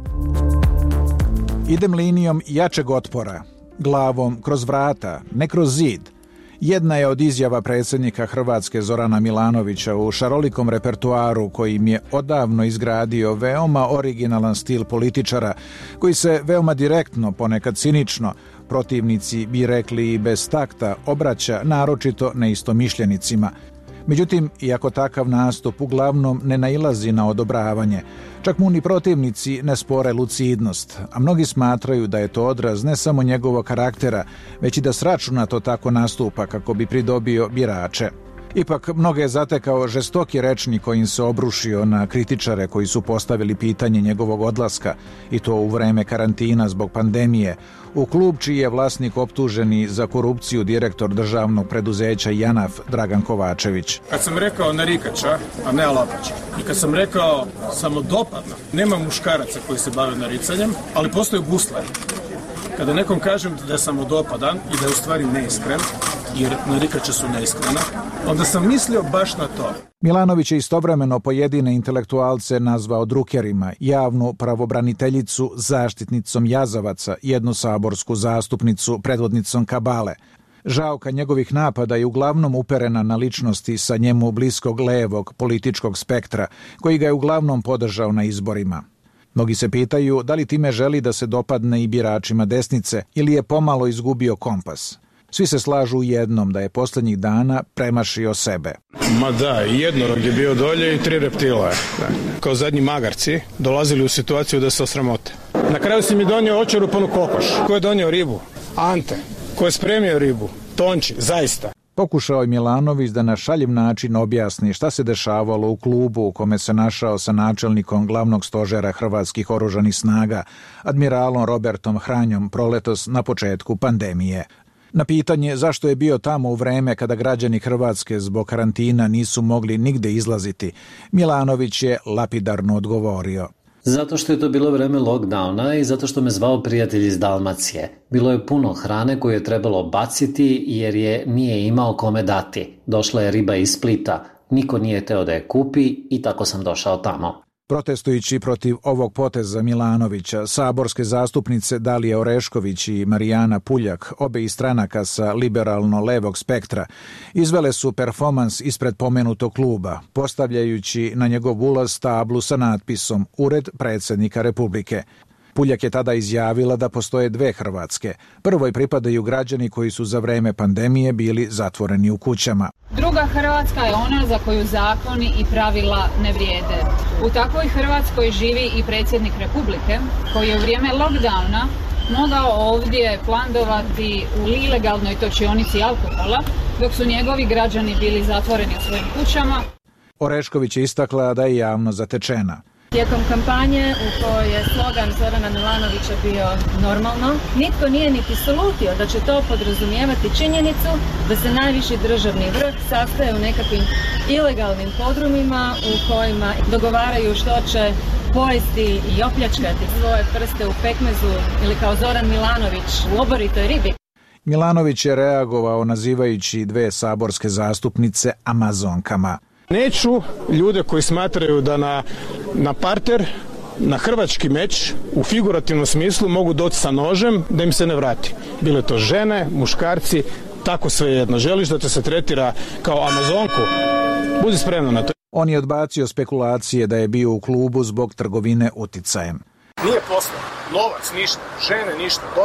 Idem linijom jačeg otpora, glavom kroz vrata, ne kroz zid. Jedna je od izjava predsjednika Hrvatske Zorana Milanovića u šarolikom repertuaru kojim je odavno izgradio veoma originalan stil političara koji se veoma direktno, ponekad cinično, protivnici bi rekli i bez takta, obraća naročito neistomišljenicima. Međutim, iako takav nastup uglavnom ne nailazi na odobravanje, čak mu ni protivnici ne spore lucidnost, a mnogi smatraju da je to odraz ne samo njegovog karaktera, već i da sračunato tako nastupa kako bi pridobio birače. Ipak, mnoge je zatekao žestoki rečnik kojim se obrušio na kritičare koji su postavili pitanje njegovog odlaska, i to u vreme karantina zbog pandemije, u klub čiji je vlasnik optuženi za korupciju direktor državnog preduzeća JANAF Dragan Kovačević. Kad sam rekao narikača, a ne alapača, i kad sam rekao samodopadno, nema muškaraca koji se bave naricanjem, ali postoje guslari. Kada nekom kažem da je samodopadan i da je u stvari neiskren, jer narikače su neiskrena, onda sam mislio baš na to. Milanović je istovremeno pojedine intelektualce nazvao drukerima, javnu pravobraniteljicu zaštitnicom jazavaca, jednu saborsku zastupnicu predvodnicom kabale. Žaoka njegovih napada je uglavnom uperena na ličnosti sa njemu bliskog levog političkog spektra, koji ga je uglavnom podržao na izborima. Mnogi se pitaju da li time želi da se dopadne i biračima desnice ili je pomalo izgubio kompas. Svi se slažu u jednom, da je posljednjih dana premašio sebe. Ma da, jednorog je bio dolje i 3 reptila. Kao zadnji magarci dolazili u situaciju da se osramote. Na kraju si mi donio očerupanu kokoš. Ko je donio ribu? Ante. Ko je spremio ribu? Tonči, zaista. Pokušao je Milanović da na šaljiv način objasni šta se dešavalo u klubu u kome se našao sa načelnikom glavnog stožera hrvatskih oružanih snaga, admiralom Robertom Hranjom, proletos na početku pandemije. Na pitanje zašto je bio tamo u vreme kada građani Hrvatske zbog karantina nisu mogli nigde izlaziti, Milanović je lapidarno odgovorio. Zato što je to bilo vreme lockdowna i zato što me zvao prijatelj iz Dalmacije. Bilo je puno hrane koju je trebalo baciti jer je nije imao kome dati. Došla je riba iz Splita, niko nije teo da je kupi i tako sam došao tamo. Protestujući protiv ovog poteza Milanovića, saborske zastupnice Dalija Orešković i Marijana Puljak, obe iz stranaka sa liberalno-levog spektra, izvele su performans ispred pomenutog kluba, postavljajući na njegov ulaz tablu sa natpisom Ured predsjednika Republike. Puljak je tada izjavila da postoje 2 Hrvatske. Prvoj pripadaju građani koji su za vreme pandemije bili zatvoreni u kućama. Druga Hrvatska je ona za koju zakoni i pravila ne vrijede. U takvoj Hrvatskoj živi i predsjednik Republike koji je u vrijeme lockdowna mogao ovdje plandovati u ilegalnoj točionici alkohola dok su njegovi građani bili zatvoreni u svojim kućama. Orešković je istakla da je javno zatečena. Tijekom kampanje u kojoj je slogan Zorana Milanovića bio normalno, nitko nije niti slutio da će to podrazumijevati činjenicu da se najviši državni vrh sastaje u nekakvim ilegalnim podrumima u kojima dogovaraju što će pojesti i opljačkati svoje prste u pekmezu ili kao Zoran Milanović u oboritoj ribi. Milanović je reagovao nazivajući 2 saborske zastupnice Amazonkama. Neću ljude koji smatraju da na parter, na hrvački meč, u figurativnom smislu mogu doći sa nožem da im se ne vrati. Bile to žene, muškarci, tako svejedno. Želiš da te se tretira kao Amazonku? Budi spremna na to. On je odbacio spekulacije da je bio u klubu zbog trgovine uticajem. Nije posao, novac, ništa, žene, ništa, dosta.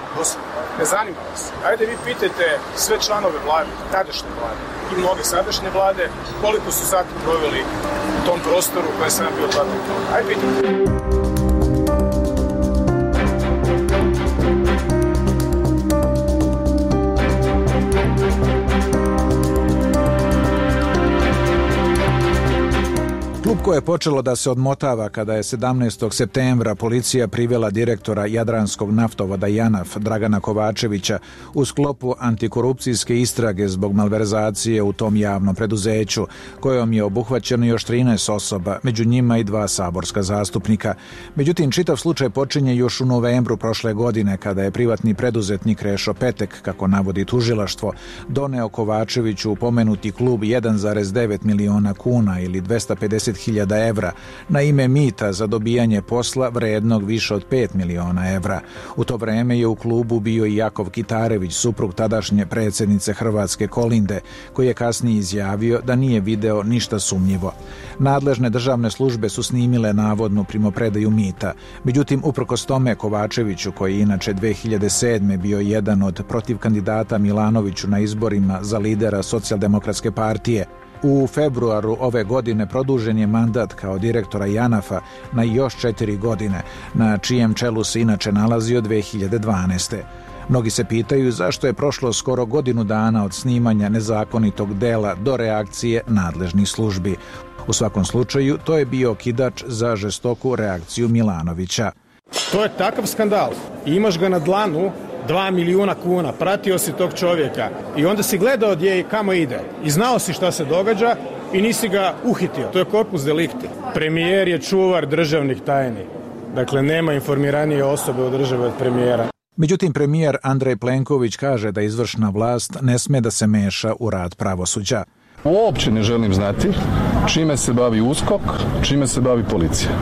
Ne zanima vas. Ajde vi pitajte sve članove vlade, tadašnje vlade i mnoge sadašnje vlade, koliko su sati proveli u tom prostoru koje sam bio tada. Ajde pitajte. Klupko je počelo da se odmotava kada je 17. septembra policija privela direktora Jadranskog naftovoda JANAF Dragana Kovačevića u sklopu antikorupcijske istrage zbog malverzacije u tom javnom preduzeću, kojom je obuhvaćeno još 13 osoba, među njima i 2 saborska zastupnika. Međutim, čitav slučaj počinje još u novembru prošle godine, kada je privatni preduzetnik Krešo Petek, kako navodi tužilaštvo, doneo Kovačeviću u pomenuti klub 1,9 miliona kuna ili 250.000 evra na ime mita za dobijanje posla vrednog više od 5 miliona evra. U to vreme je u klubu bio i Jakov Kitarević, suprug tadašnje predsjednice Hrvatske Kolinde, koji je kasnije izjavio da nije video ništa sumnjivo. Nadležne državne službe su snimile navodnu primopredaju mita. Međutim, uprkos tome Kovačeviću, koji je inače 2007. bio jedan od protiv kandidata Milanoviću na izborima za lidera Socijaldemokratske partije, u februaru ove godine produžen je mandat kao direktora JANAF-a na još 4 godine, na čijem čelu se inače nalazio 2012. Mnogi se pitaju zašto je prošlo skoro godinu dana od snimanja nezakonitog dela do reakcije nadležnih službi. U svakom slučaju, to je bio okidač za žestoku reakciju Milanovića. To je takav skandal. I imaš ga na dlanu 2 milijuna kuna, pratio si tog čovjeka i onda si gledao gdje i kamo ide i znao si šta se događa i nisi ga uhitio. To je corpus delicti. Premijer je čuvar državnih tajni. Dakle, nema informiranije osobe u državi od premijera. Međutim, premijer Andrej Plenković kaže da izvršna vlast ne sme da se meša u rad pravosuđa. Uopće ne želim znati čime se bavi USKOK, čime se bavi policija.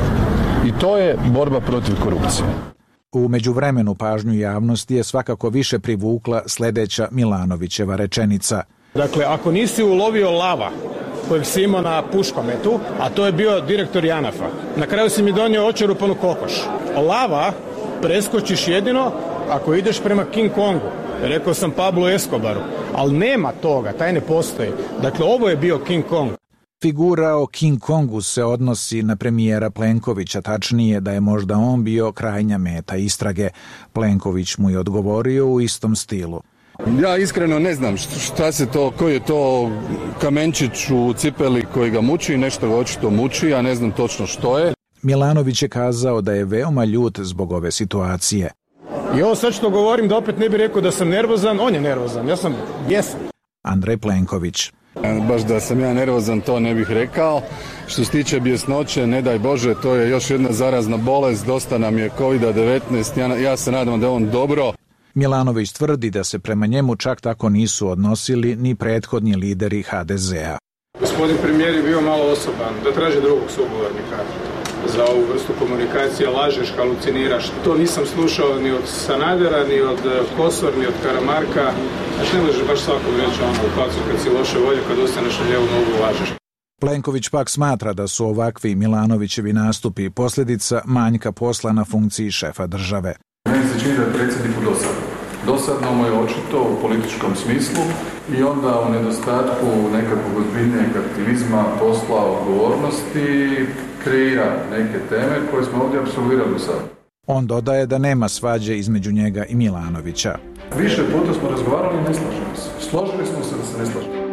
I to je borba protiv korupcije. U međuvremenu pažnju javnosti je svakako više privukla sljedeća Milanovićeva rečenica. Dakle, ako nisi ulovio lava kojeg si imao na puškometu, a to je bio direktor JANAF-a, na kraju si mi donio očerupanu kokoš. Lava preskočiš jedino ako ideš prema King Kongu. Rekao sam Pablo Escobaru, ali nema toga, taj ne postoji. Dakle, ovo je bio King Kong. Figura o King Kongu se odnosi na premijera Plenkovića, tačnije da je možda on bio krajnja meta istrage. Plenković mu je odgovorio u istom stilu. Ja iskreno ne znam šta se to, koji je to kamenčić u cipeli koji ga muči, nešto ga očito muči, ja ne znam točno što je. Milanović je kazao da je veoma ljut zbog ove situacije. I ovo sad što govorim da opet ne bi rekao da sam nervozan, on je nervozan, ja sam bijesan. Andrej Plenković. Baš da sam ja nervozan, to ne bih rekao. Što se tiče bjesnoće, ne daj Bože, to je još jedna zarazna bolest, dosta nam je COVID-19, ja se nadam da je on dobro. Milanović tvrdi da se prema njemu čak tako nisu odnosili ni prethodni lideri HDZ-a. Gospodin premijer je bio malo osoban, da traži drugog sugovornika za ovu vrstu komunikacije, lažeš, haluciniraš. To nisam slušao ni od Sanadera, ni od Kosor, ni od Karamarka. Znači ne možeš baš svakog reći ono u facu kad si loše volje, kad ostaneš na lijevu nogu lažeš. Plenković pak smatra da su ovakvi Milanovićevi nastupi posljedica manjka posla na funkciji šefa države. Meni se čini da je predsjedniku dosadno. Dosadno mu je očito u političkom smislu i onda u nedostatku nekakvog ozbiljnijeg aktivizma, posla, odgovornosti kreira neke teme koje smo ovdje apsolvirali sad. On dodaje da nema svađe između njega i Milanovića. Više puta smo razgovarali i ne slažemo se. Složili smo se da se ne slažemo.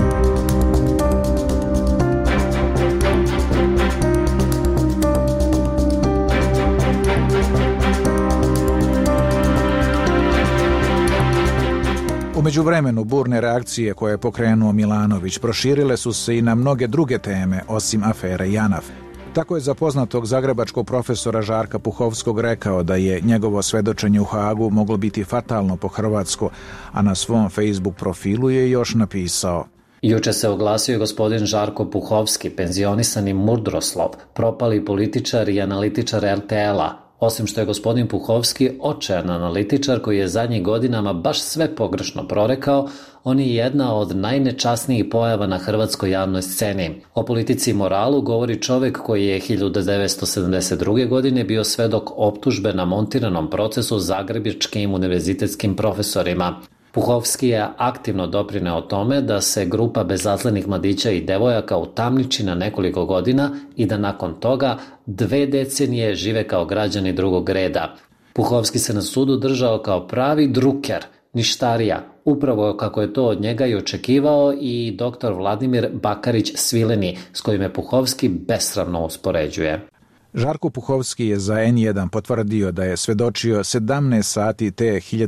U međuvremenu burne reakcije koje je pokrenuo Milanović proširile su se i na mnoge druge teme osim afere JANAF. Tako je za poznatog zagrebačkog profesora Žarka Puhovskog rekao da je njegovo svedočenje u Hagu moglo biti fatalno po Hrvatsku, a na svom Facebook profilu je još napisao: Juče se oglasio gospodin Žarko Puhovski, penzionisani Murdroslov, propali političar i analitičar RTL-a. Osim što je gospodin Puhovski očajan analitičar koji je zadnjih godinama baš sve pogrešno prorekao, on je jedna od najnečasnijih pojava na hrvatskoj javnoj sceni. O politici i moralu govori čovjek koji je 1972. godine bio svedok optužbe na montiranom procesu zagrebačkim univerzitetskim profesorima. Puhovski je aktivno doprineo tome da se grupa bezazlenih mladića i devojaka utamniči na nekoliko godina i da nakon toga 2 decenije žive kao građani drugog reda. Puhovski se na sudu držao kao pravi druker, ništarija, upravo kako je to od njega i očekivao i dr. Vladimir Bakarić-Svileni, s kojim je Puhovski besramno uspoređuje. Žarko Puhovski je za N1 potvrdio da je svedočio 17 sati te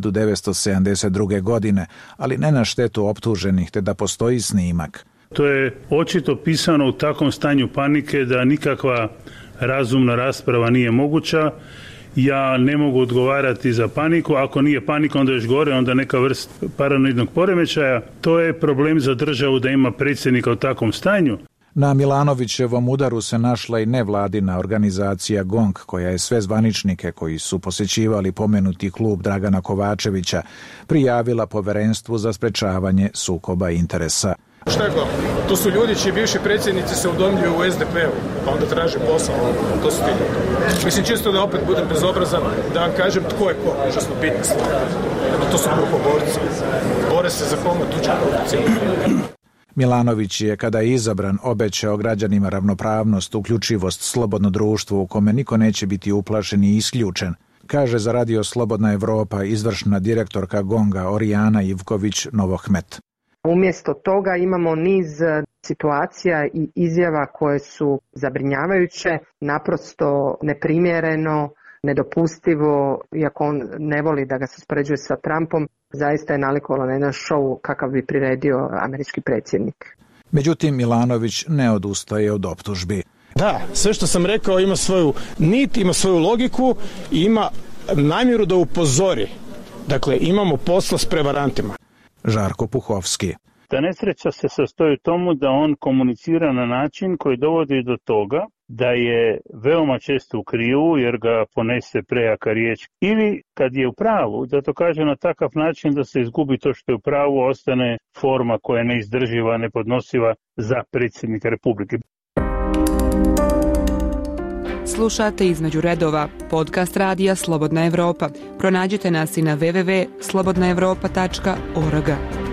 1972. godine, ali ne na štetu optuženih, te da postoji snimak. To je očito pisano u takvom stanju panike da nikakva razumna rasprava nije moguća. Ja ne mogu odgovarati za paniku, ako nije panika onda još gore, onda neka vrst paranoidnog poremećaja. To je problem za državu da ima predsjednika u takvom stanju. Na Milanovićevom udaru se našla i nevladina organizacija GONG, koja je sve zvaničnike koji su posjećivali pomenuti klub Dragana Kovačevića prijavila Povjerenstvu za sprečavanje sukoba interesa. Šta je glavno? To su ljudi čiji bivši predsjednici se udomljuju u SDP-u, pa onda traže posao. To su ti ljudi. Mislim, čisto da opet budem bezobrazan, da vam kažem tko je ko, užasno bitna stvar. To su grupoborci. Bore se za pomoć tuđe korupcije. Milanović je, kada je izabran, obećao građanima ravnopravnost, uključivost, slobodno društvo u kome niko neće biti uplašen i isključen, kaže za radio Slobodna Evropa izvršna direktorka GONG-a Orijana Ivković-Novohmet. Umjesto toga imamo niz situacija i izjava koje su zabrinjavajuće, naprosto neprimjereno, nedopustivo, iako on ne voli da ga se uspoređuje sa Trumpom, zaista je nalikovalo na jedan show kakav bi priredio američki predsjednik. Međutim, Milanović ne odustaje od optužbi. Da, sve što sam rekao ima svoju nit, ima svoju logiku i ima namjeru da upozori. Dakle, imamo posla s prevarantima. Žarko Puhovski. Ta nesreća se sastoji u tomu da on komunicira na način koji dovodi do toga da je veoma često u krivu jer ga ponese prejaka riječ. Ili kad je u pravu, da to kaže na takav način da se izgubi to što je u pravu, ostane forma koja je neizdrživa, nepodnosiva za predsjednika Republike. Slušate Između redova, podcast radija Slobodna Evropa. Pronađite nas i na www.slobodnaevropa.org.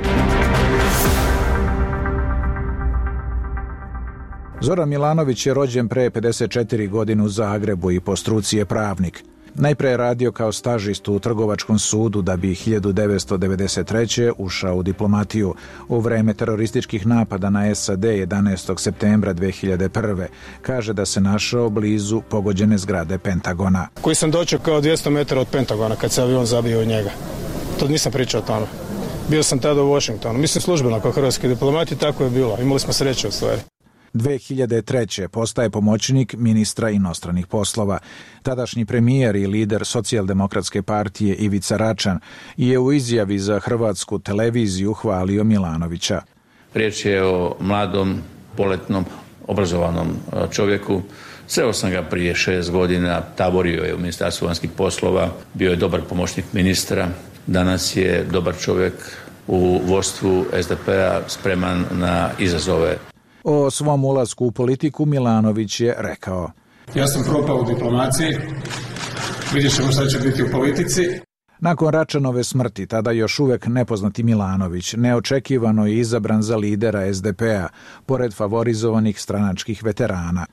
Zoran Milanović je rođen pre 54 godine u Zagrebu i po struci je pravnik. Najpre je radio kao stažist u Trgovačkom sudu da bi 1993. ušao u diplomatiju u vreme terorističkih napada na SAD 11. septembra 2001. Kaže da se našao blizu pogođene zgrade Pentagona. Koji sam dočekao 200 metara od Pentagona kad se avion zabio u njega. To nisam pričao o tome. Bio sam tada u Washingtonu. Mislim službeno kao hrvatski diplomat i tako je bilo. Imali smo sreće u stvari. 2003. postaje pomoćnik ministra inostranih poslova. Tadašnji premijer i lider Socijaldemokratske partije Ivica Račan je u izjavi za Hrvatsku televiziju hvalio Milanovića. Riječ je o mladom, poletnom, obrazovanom čovjeku. Sreo sam ga prije 6 godina, taborio je u Ministarstvu vanjskih poslova, bio je dobar pomoćnik ministra, danas je dobar čovjek u vodstvu SDP-a, spreman na izazove. O svom ulasku u politiku Milanović je rekao: Ja sam propao u diplomaciji, vidjet ćemo šta će biti u politici. Nakon Račanove smrti, tada još uvek nepoznati Milanović neočekivano je izabran za lidera SDP-a, pored favorizovanih stranačkih veterana.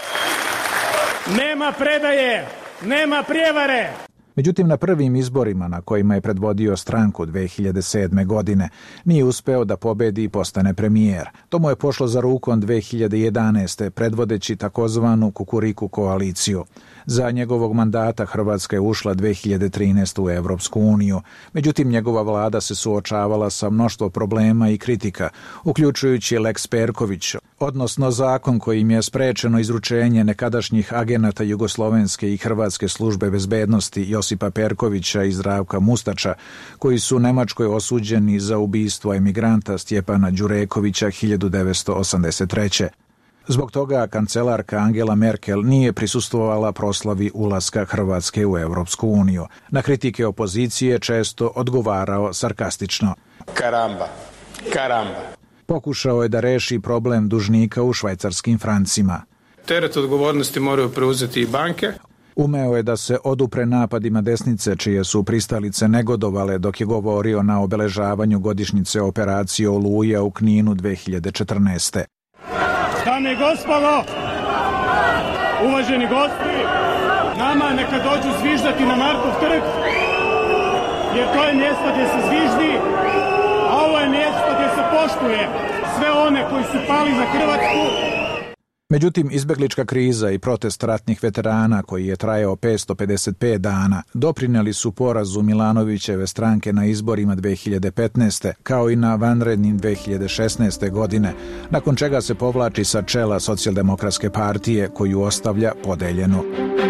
Nema predaje, nema prijevare! Međutim, na prvim izborima na kojima je predvodio stranku 2007. godine nije uspeo da pobedi i postane premijer. To mu je pošlo za rukom 2011. predvodeći takozvanu Kukuriku koaliciju. Za njegovog mandata Hrvatska je ušla 2013. u Evropsku uniju. Međutim, njegova vlada se suočavala sa mnoštvo problema i kritika, uključujući Lex Perković, odnosno zakon kojim je sprečeno izručenje nekadašnjih agenata Jugoslovenske i Hrvatske službe bezbednosti Josipa Perkovića i Zdravka Mustača, koji su u Nemačkoj osuđeni za ubistvo emigranta Stjepana Đurekovića 1983. Zbog toga kancelarka Angela Merkel nije prisustvovala proslavi ulaska Hrvatske u Europsku uniju. Na kritike opozicije često odgovarao sarkastično. Karamba. Pokušao je da reši problem dužnika u švajcarskim francima. Teret odgovornosti moraju preuzeti i banke. Umeo je da se odupre napadima desnice, čije su pristalice negodovale dok je govorio na obeležavanju godišnjice operacije Oluja u Kninu 2014. Dame i gospodo, uvaženi gosti, nama neka dođu zviždati na Markov trg, jer to je mjesto gdje se zviždi, a ovo je mjesto gdje se poštuje sve one koji su pali za Hrvatsku. Međutim, izbeglička kriza i protest ratnih veterana, koji je trajao 555 dana, doprinijeli su porazu Milanovićeve stranke na izborima 2015. kao i na vanrednim 2016. godine, nakon čega se povlači sa čela Socijaldemokratske partije, koju ostavlja podeljenu.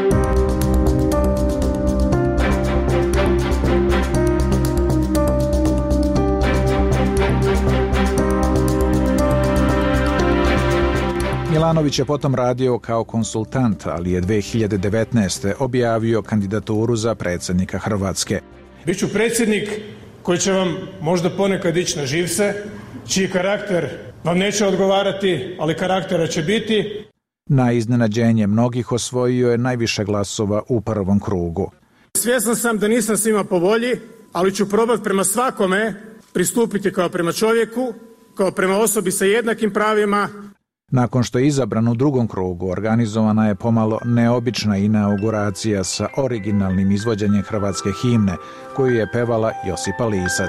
Milanović je potom radio kao konsultant, ali je 2019. objavio kandidaturu za predsjednika Hrvatske. Biću predsjednik koji će vam možda ponekad ići na živce, čiji karakter vam neće odgovarati, ali karaktera će biti. Na iznenađenje mnogih osvojio je najviše glasova u prvom krugu. Svjestan sam da nisam svima po volji, ali ću probati prema svakome pristupiti kao prema čovjeku, kao prema osobi sa jednakim pravima. Nakon što je izabran u drugom krugu, organizovana je pomalo neobična inauguracija sa originalnim izvođenjem hrvatske himne, koju je pevala Josipa Lisac.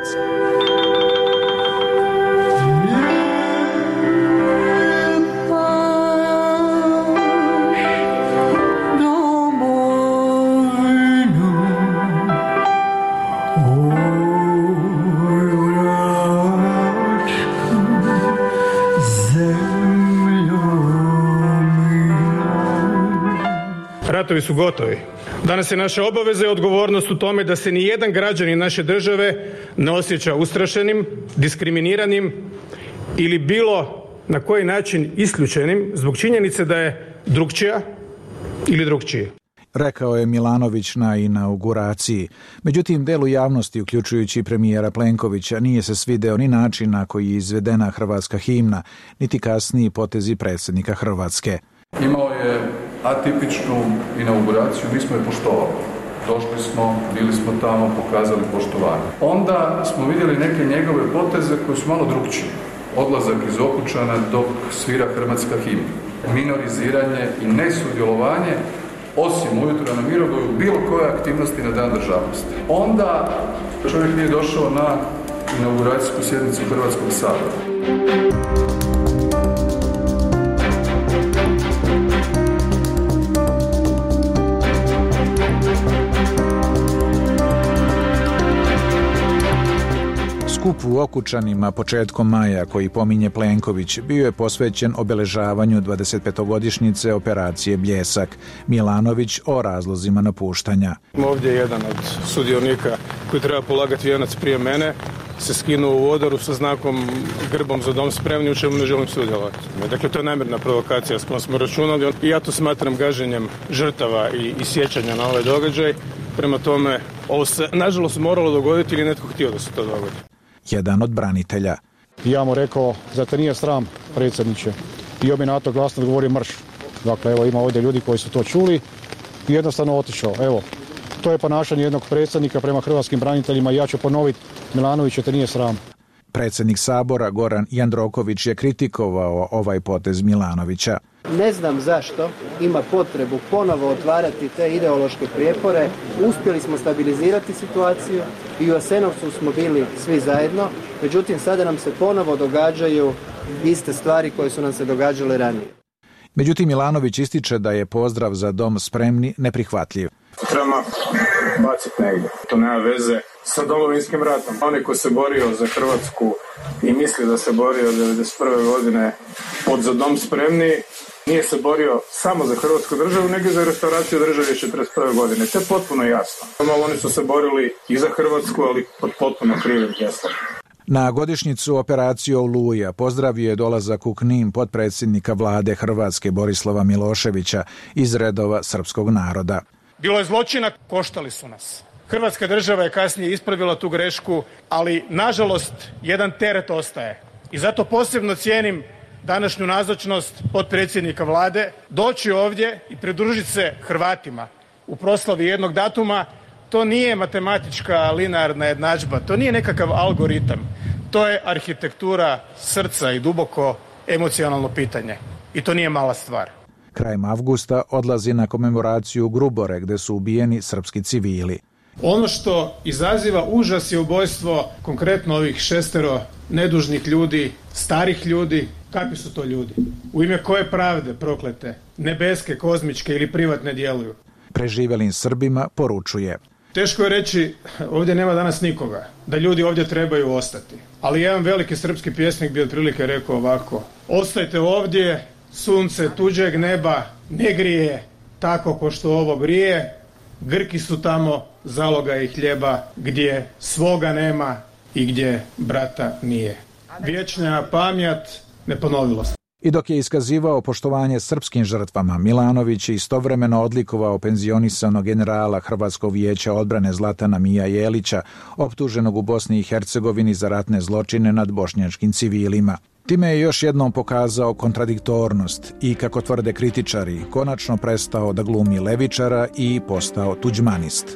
Ratovi su gotovi. Danas je naša obaveza i odgovornost u tome da se ni jedan građanin naše države ne osjeća ustrašenim, diskriminiranim ili bilo na koji način isključenim zbog činjenice da je drukčija ili drukčiji. Rekao je Milanović na inauguraciji. Međutim, delu javnosti, uključujući premijera Plenkovića, nije se svideo ni način na koji je izvedena hrvatska himna, niti kasniji potezi predsjednika Hrvatske. Imao je atipičnu inauguraciju, mi smo je poštovali. Došli smo, bili smo tamo, pokazali poštovanje. Onda smo vidjeli neke njegove poteze koji su malo drukčiji. Odlazak iz Okučana dok svira hrvatska himna. Minoriziranje i nesudjelovanje, osim ujutro na Mirogoju, bilo koje aktivnosti na Dan državnosti. Onda čovjek nije došao na inauguracijsku sjednicu Hrvatskog sabora. Skup u Okučanima početkom maja, koji pominje Plenković, bio je posvećen obeležavanju 25-godišnjice operacije Bljesak. Milanović o razlozima napuštanja. Ovdje je jedan od sudionika koji treba polagati vijenac prije mene, se skinuo u odoru sa znakom grbom za dom spremni, u čemu ne želim sudjelovati. Dakle, to je namjerna provokacija s kojom smo računali i ja to smatram gaženjem žrtava i sjećanja na ovaj događaj. Prema tome, ovo se nažalost moralo dogoditi ili netko htio da se to dogodi. Jedan od branitelja. Ja mu rekao, zar te nije sram, predsjedniče? I on mi na to glasno odgovorio marš. Dakle, evo, ima ovdje ljudi koji su to čuli i jednostavno otišao. Evo, to je ponašanje jednog predsjednika prema hrvatskim braniteljima i ja ću ponoviti, Milanović, te nije sram. Predsjednik Sabora Goran Jandroković je kritikovao ovaj potez Milanovića. Ne znam zašto ima potrebu ponovo otvarati te ideološke prijepore. Uspjeli smo stabilizirati situaciju i u Jasenovcu smo bili svi zajedno. Međutim, sada nam se ponovo događaju iste stvari koje su nam se događale ranije. Međutim, Milanović ističe da je pozdrav za dom spremni neprihvatljiv. Treba baciti negdje. To nema veze sa Domovinskim ratom. Onaj ko se borio za Hrvatsku i misli da se borio 1991. godine pod za dom spremni, nije se borio samo za Hrvatsku državu, nego za restauraciju države 1941. godine. To je potpuno jasno. Oni su se borili i za Hrvatsku, ali pod potpuno krivim geslom. Na godišnjicu operacije Oluja pozdravio je dolazak u Knin potpredsjednika vlade Hrvatske Borislava Miloševića iz redova srpskog naroda. Bilo je zločina, koštali su nas. Hrvatska država je kasnije ispravila tu grešku, ali nažalost jedan teret ostaje. I zato posebno cijenim današnju nazočnost potpredsjednika vlade, doći ovdje i pridružiti se Hrvatima u proslavi jednog datuma. To nije matematička linearna jednadžba, to nije nekakav algoritam, to je arhitektura srca i duboko emocionalno pitanje. I to nije mala stvar. Krajem avgusta odlazi na komemoraciju u Grubore, gde su ubijeni srpski civili. Ono što izaziva užas je ubojstvo konkretno ovih 6 nedužnih ljudi, starih ljudi. Kakvi su to ljudi? U ime koje pravde proklete, nebeske, kozmičke ili privatne djeluju? Preživjelim Srbima poručuje: teško je reći, ovdje nema danas nikoga, da ljudi ovdje trebaju ostati. Ali jedan veliki srpski pjesnik bi otprilike rekao ovako: ostajte ovdje, sunce tuđeg neba ne grije tako ko što ovo grije, Grki su tamo, zaloga i hljeba, gdje svoga nema i gdje brata nije. Vječna pamjat, ne ponovilo se. I dok je iskazivao poštovanje srpskim žrtvama, Milanović je istovremeno odlikovao penzionisanog generala Hrvatskog vijeća odbrane Zlatana Mija Jelića, optuženog u Bosni i Hercegovini za ratne zločine nad bošnjačkim civilima. Time je još jednom pokazao kontradiktornost i, kako tvrde kritičari, konačno prestao da glumi levičara i postao tuđmanist.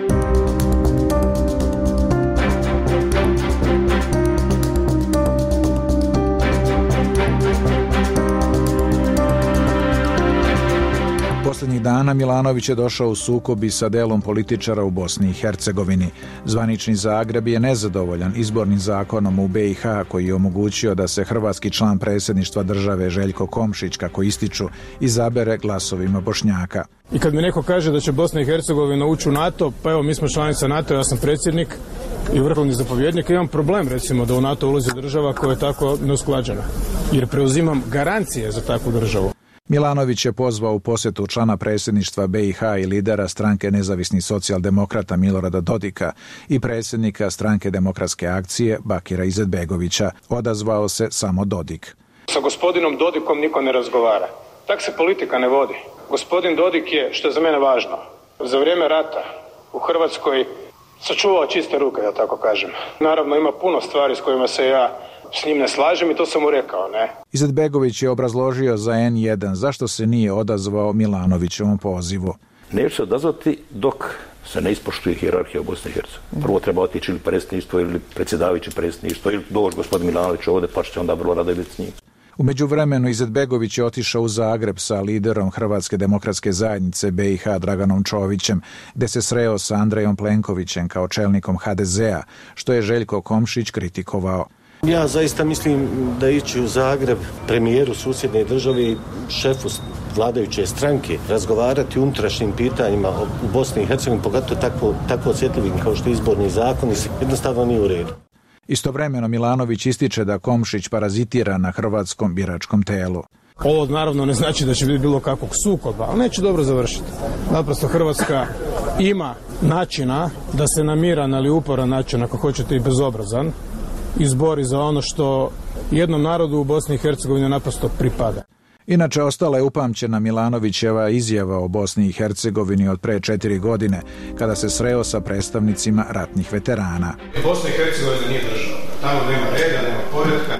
Posljednjih dana Milanović je došao u sukob i sa delom političara u Bosni i Hercegovini. Zvanični Zagreb je nezadovoljan izbornim zakonom u BiH koji je omogućio da se hrvatski član predsjedništva države Željko Komšić, kako ističu, izabere glasovima Bošnjaka. I kad mi neko kaže da će Bosna i Hercegovina ući u NATO, pa evo mi smo članica NATO, ja sam predsjednik i vrhovni zapovjednik, imam problem recimo da u NATO ulazi država koja je tako neusklađena, jer preuzimam garancije za takvu državu. Milanović je pozvao u posjetu člana predsjedništva BiH i lidera stranke nezavisnih socijaldemokrata Milorada Dodika i predsjednika stranke Demokratske akcije Bakira Izetbegovića. Odazvao se samo Dodik. Sa gospodinom Dodikom niko ne razgovara. Tak se politika ne vodi. Gospodin Dodik je, što je za mene važno, za vrijeme rata u Hrvatskoj sačuvao čiste ruke, da tako kažem. Naravno ima puno stvari s kojima se ja s njim ne slažem i to sam mu rekao, ne. Izetbegović je obrazložio za N1 zašto se nije odazvao Milanovićevom pozivu. Neću se odazvati dok se ne ispoštuje hijerarhija u Bosni i Hercegovini. Prvo treba otići ili predsjedništvo ili predsjedavajući predsjedništvo ili doći gospodin Milanović ovdje, pa će onda vrlo rado biti s njim. U međuvremenu Izetbegović je otišao u Zagreb sa liderom Hrvatske demokratske zajednice BiH Draganom Čovićem, gde se sreo sa Andrejom Plenkovićem kao čelnikom HDZ-a, što je Željko Komšić kritikovao. Ja zaista mislim da ići u Zagreb premijeru susjedne države i šefu vladajuće stranke razgovarati o unutrašnjim pitanjima u Bosni i Hercegovini, pogotovo tako osjetljivim kao što je izborni zakon, jednostavno nije u redu. Istovremeno Milanović ističe da Komšić parazitira na hrvatskom biračkom telu. Ovo naravno ne znači da će biti bilo kakvog sukoba, ali neće dobro završiti. Naprosto Hrvatska ima načina da se na miran, ali uporan način, ako hoćete i bezobrazan, izbori za ono što jednom narodu u Bosni i Hercegovini naprosto pripada. Inače, ostala je upamćena Milanovićeva izjava o Bosni i Hercegovini od pre 4 godine, kada se sreo sa predstavnicima ratnih veterana. Bosna i Hercegovina nije država. Tamo nema reda, nema poretka.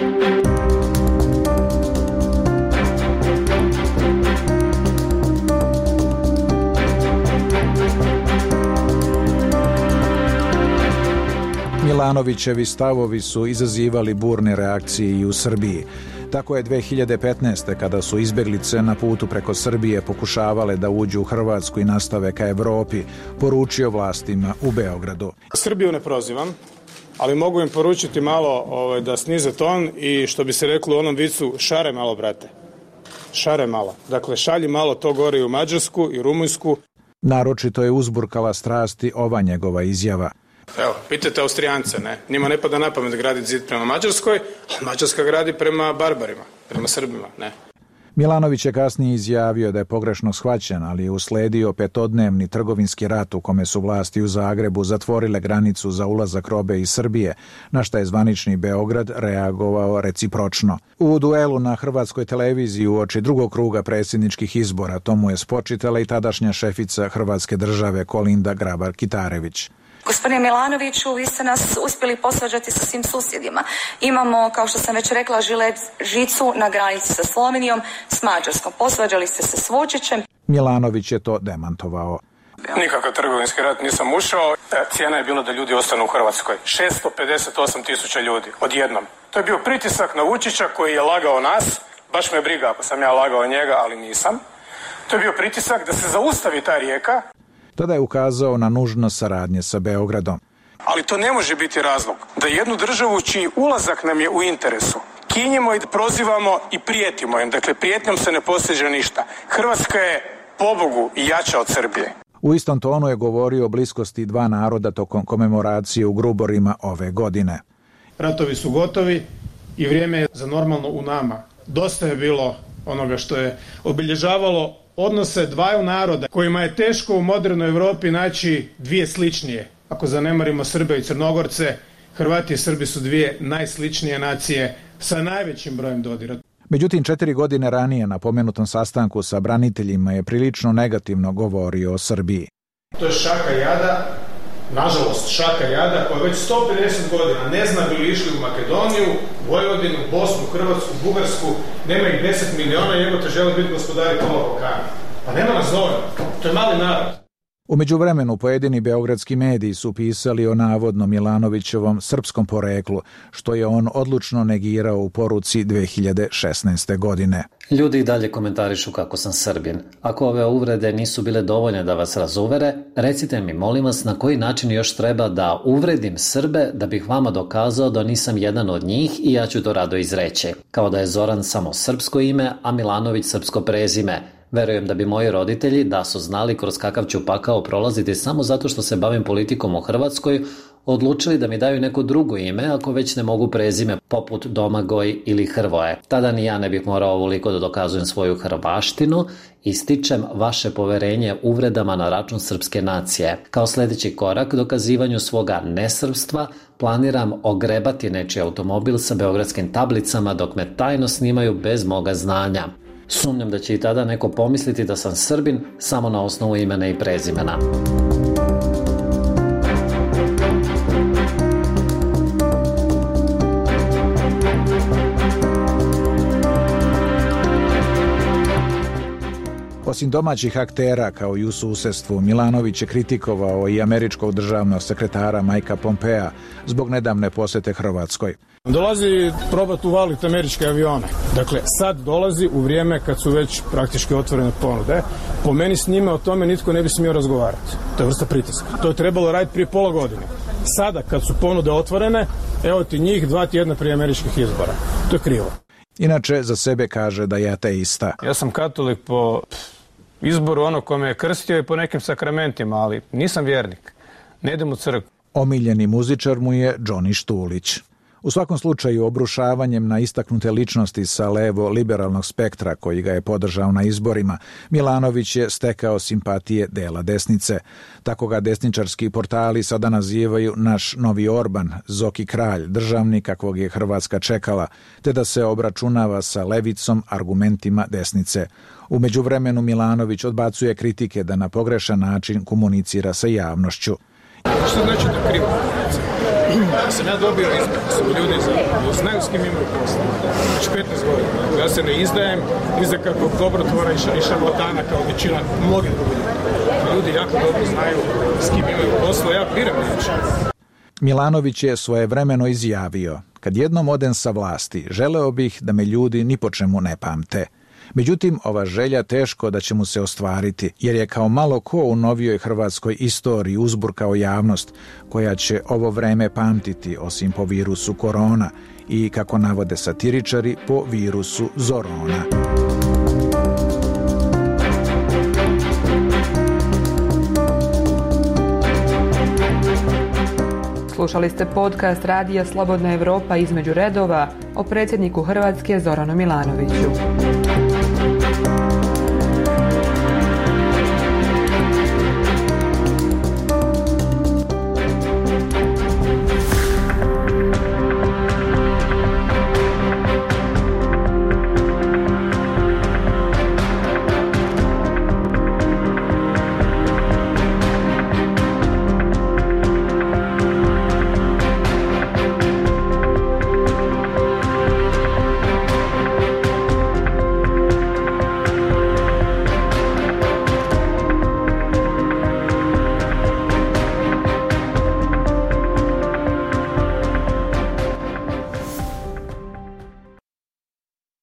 Milanovićevi stavovi su izazivali burne reakcije i u Srbiji. Tako je 2015. kada su izbjeglice na putu preko Srbije pokušavale da uđu u Hrvatsku i nastave ka Evropi, poručio vlastima u Beogradu. Srbiju ne prozivam, ali mogu im poručiti malo da snize ton i, što bi se reklo u onom vicu, šare malo, brate. Šare malo. Dakle, šalji malo to gore i u Mađarsku i Rumunjsku. Naročito je uzburkala strasti ova njegova izjava. Evo, pitajte Austrijance, ne? Njima ne pada na pamet graditi zid prema Mađarskoj, a Mađarska gradi prema barbarima, prema Srbima, ne? Milanović je kasnije izjavio da je pogrešno shvaćen, ali je usledio 5-dnevni trgovinski rat u kome su vlasti u Zagrebu zatvorile granicu za ulazak robe iz Srbije, na šta je zvanični Beograd reagovao recipročno. U duelu na hrvatskoj televiziji uoči drugog kruga predsjedničkih izbora to mu je spočitala i tadašnja šefica Hrvatske države Kolinda Grabar-Kitarević. Gospodine Milanoviću, vi ste nas uspjeli posvađati sa svim susjedima. Imamo, kao što sam već rekla, žicu na granici sa Slovenijom, s Mađarskom. Posvađali ste se s Vučićem. Milanović je to demantovao. Nikakav trgovinski rat nisam ušao. Cijena je bila da ljudi ostanu u Hrvatskoj. 658.000 ljudi odjednom. To je bio pritisak na Vučića koji je lagao nas. Baš me briga ako sam ja lagao njega, ali nisam. To je bio pritisak da se zaustavi ta rijeka. Tada je ukazao na nužnost saradnje sa Beogradom. Ali to ne može biti razlog da jednu državu čiji ulazak nam je u interesu kinjemo i prozivamo i prijetimo im. Dakle, prijetnjom se ne postiže ništa. Hrvatska je, pobogu, jača od Srbije. U istom tonu je govorio o bliskosti dva naroda tokom komemoracije u Gruborima ove godine. Ratovi su gotovi i vrijeme je za normalno u nama. Dosta je bilo onoga što je obilježavalo odnose dvaju naroda kojima je teško u modernoj Europi naći dvije sličnije. Ako zanemarimo Srbe i Crnogorce, Hrvati i Srbi su dvije najsličnije nacije sa najvećim brojem dodira. Međutim, 4 godine ranije na pomenutom sastanku sa braniteljima je prilično negativno govorio o Srbiji. To je šaka jada, nažalost šaka jada koja već 150 godina ne zna bi li išli u Makedoniju, Vojvodinu, Bosnu, Hrvatsku, Bugarsku, nema ih 10 miliona i evo te žele biti gospodari pola Balkana. Pa nema nas dovoljno, to je mali narod. U međuvremenu pojedini beogradski mediji su pisali o navodno Milanovićevom srpskom poreklu, što je on odlučno negirao u poruci 2016. godine. Ljudi i dalje komentarišu kako sam Srbin. Ako ove uvrede nisu bile dovoljne da vas razuvere, recite mi, molim vas, na koji način još treba da uvredim Srbe da bih vama dokazao da nisam jedan od njih i ja ću to rado izreći. Kao da je Zoran samo srpsko ime, a Milanović srpsko prezime. Verujem da bi moji roditelji, da su znali kroz kakav ću pakao prolaziti samo zato što se bavim politikom u Hrvatskoj, odlučili da mi daju neko drugo ime ako već ne mogu prezime poput Domagoj ili Hrvoje. Tada ni ja ne bih morao ovoliko da dokazujem svoju hrvaštinu i stičem vaše poverenje uvredama na račun srpske nacije. Kao sljedeći korak dokazivanju svoga nesrpstva planiram ogrebati nečiji automobil sa beogradskim tablicama dok me tajno snimaju bez moga znanja. Sumnjam da će i tada neko pomisliti da sam Srbin samo na osnovu imena i prezimena. Osim domaćih aktera kao i u susjedstvu, Milanović je kritikovao i američkog državnog sekretara Mikea Pompea zbog nedavne posjete Hrvatskoj. Dolazi probati uvaliti američke avione. Dakle, sad dolazi u vrijeme kad su već praktički otvorene ponude. Po meni s njime o tome nitko ne bi smio razgovarati. To je vrsta pritiska. To je trebalo raditi prije pola godine. Sada kad su ponude otvorene, evo ti njih 2 tjedna prije američkih izbora. To je krivo. Inače, za sebe kaže da je ateista. Ja sam katolik po izboru onog ko me je krstio i po nekim sakramentima, ali nisam vjernik. Ne idem u crkvu. Omiljeni muzičar mu je Johnny Štulić. U svakom slučaju, obrušavanjem na istaknute ličnosti sa levo-liberalnog spektra koji ga je podržao na izborima, Milanović je stekao simpatije dela desnice. Tako ga desničarski portali sada nazivaju naš novi Orban, Zoki kralj, državnik kakvog je Hrvatska čekala, te da se obračunava sa levicom argumentima desnice. U međuvremenu Milanović odbacuje kritike da na pogrešan način komunicira sa javnošću. Što znači da krivo? Sam ja dobio izbor, sam ljudi znaju s kim imaju posla. Znači 15 godina. Ja se ne izdajem, iza kakvog dobrotvora i šarlatana kao većina mnogih drugih ljudi. Ljudi jako dobro znaju s kim imaju posla, ja biram neću. Milanović je svojevremeno izjavio: kad jednom odem sa vlasti, želeo bih da me ljudi ni po čemu ne pamte. Međutim, ova želja teško da će mu se ostvariti, jer je kao malo ko u novijoj hrvatskoj istoriji uzburkao javnost, koja će ovo vreme pamtiti osim po virusu korona i, kako navode satiričari, po virusu Zorona. Slušali ste podcast Radija Slobodna Evropa između redova o predsjedniku Hrvatske Zoranu Milanoviću.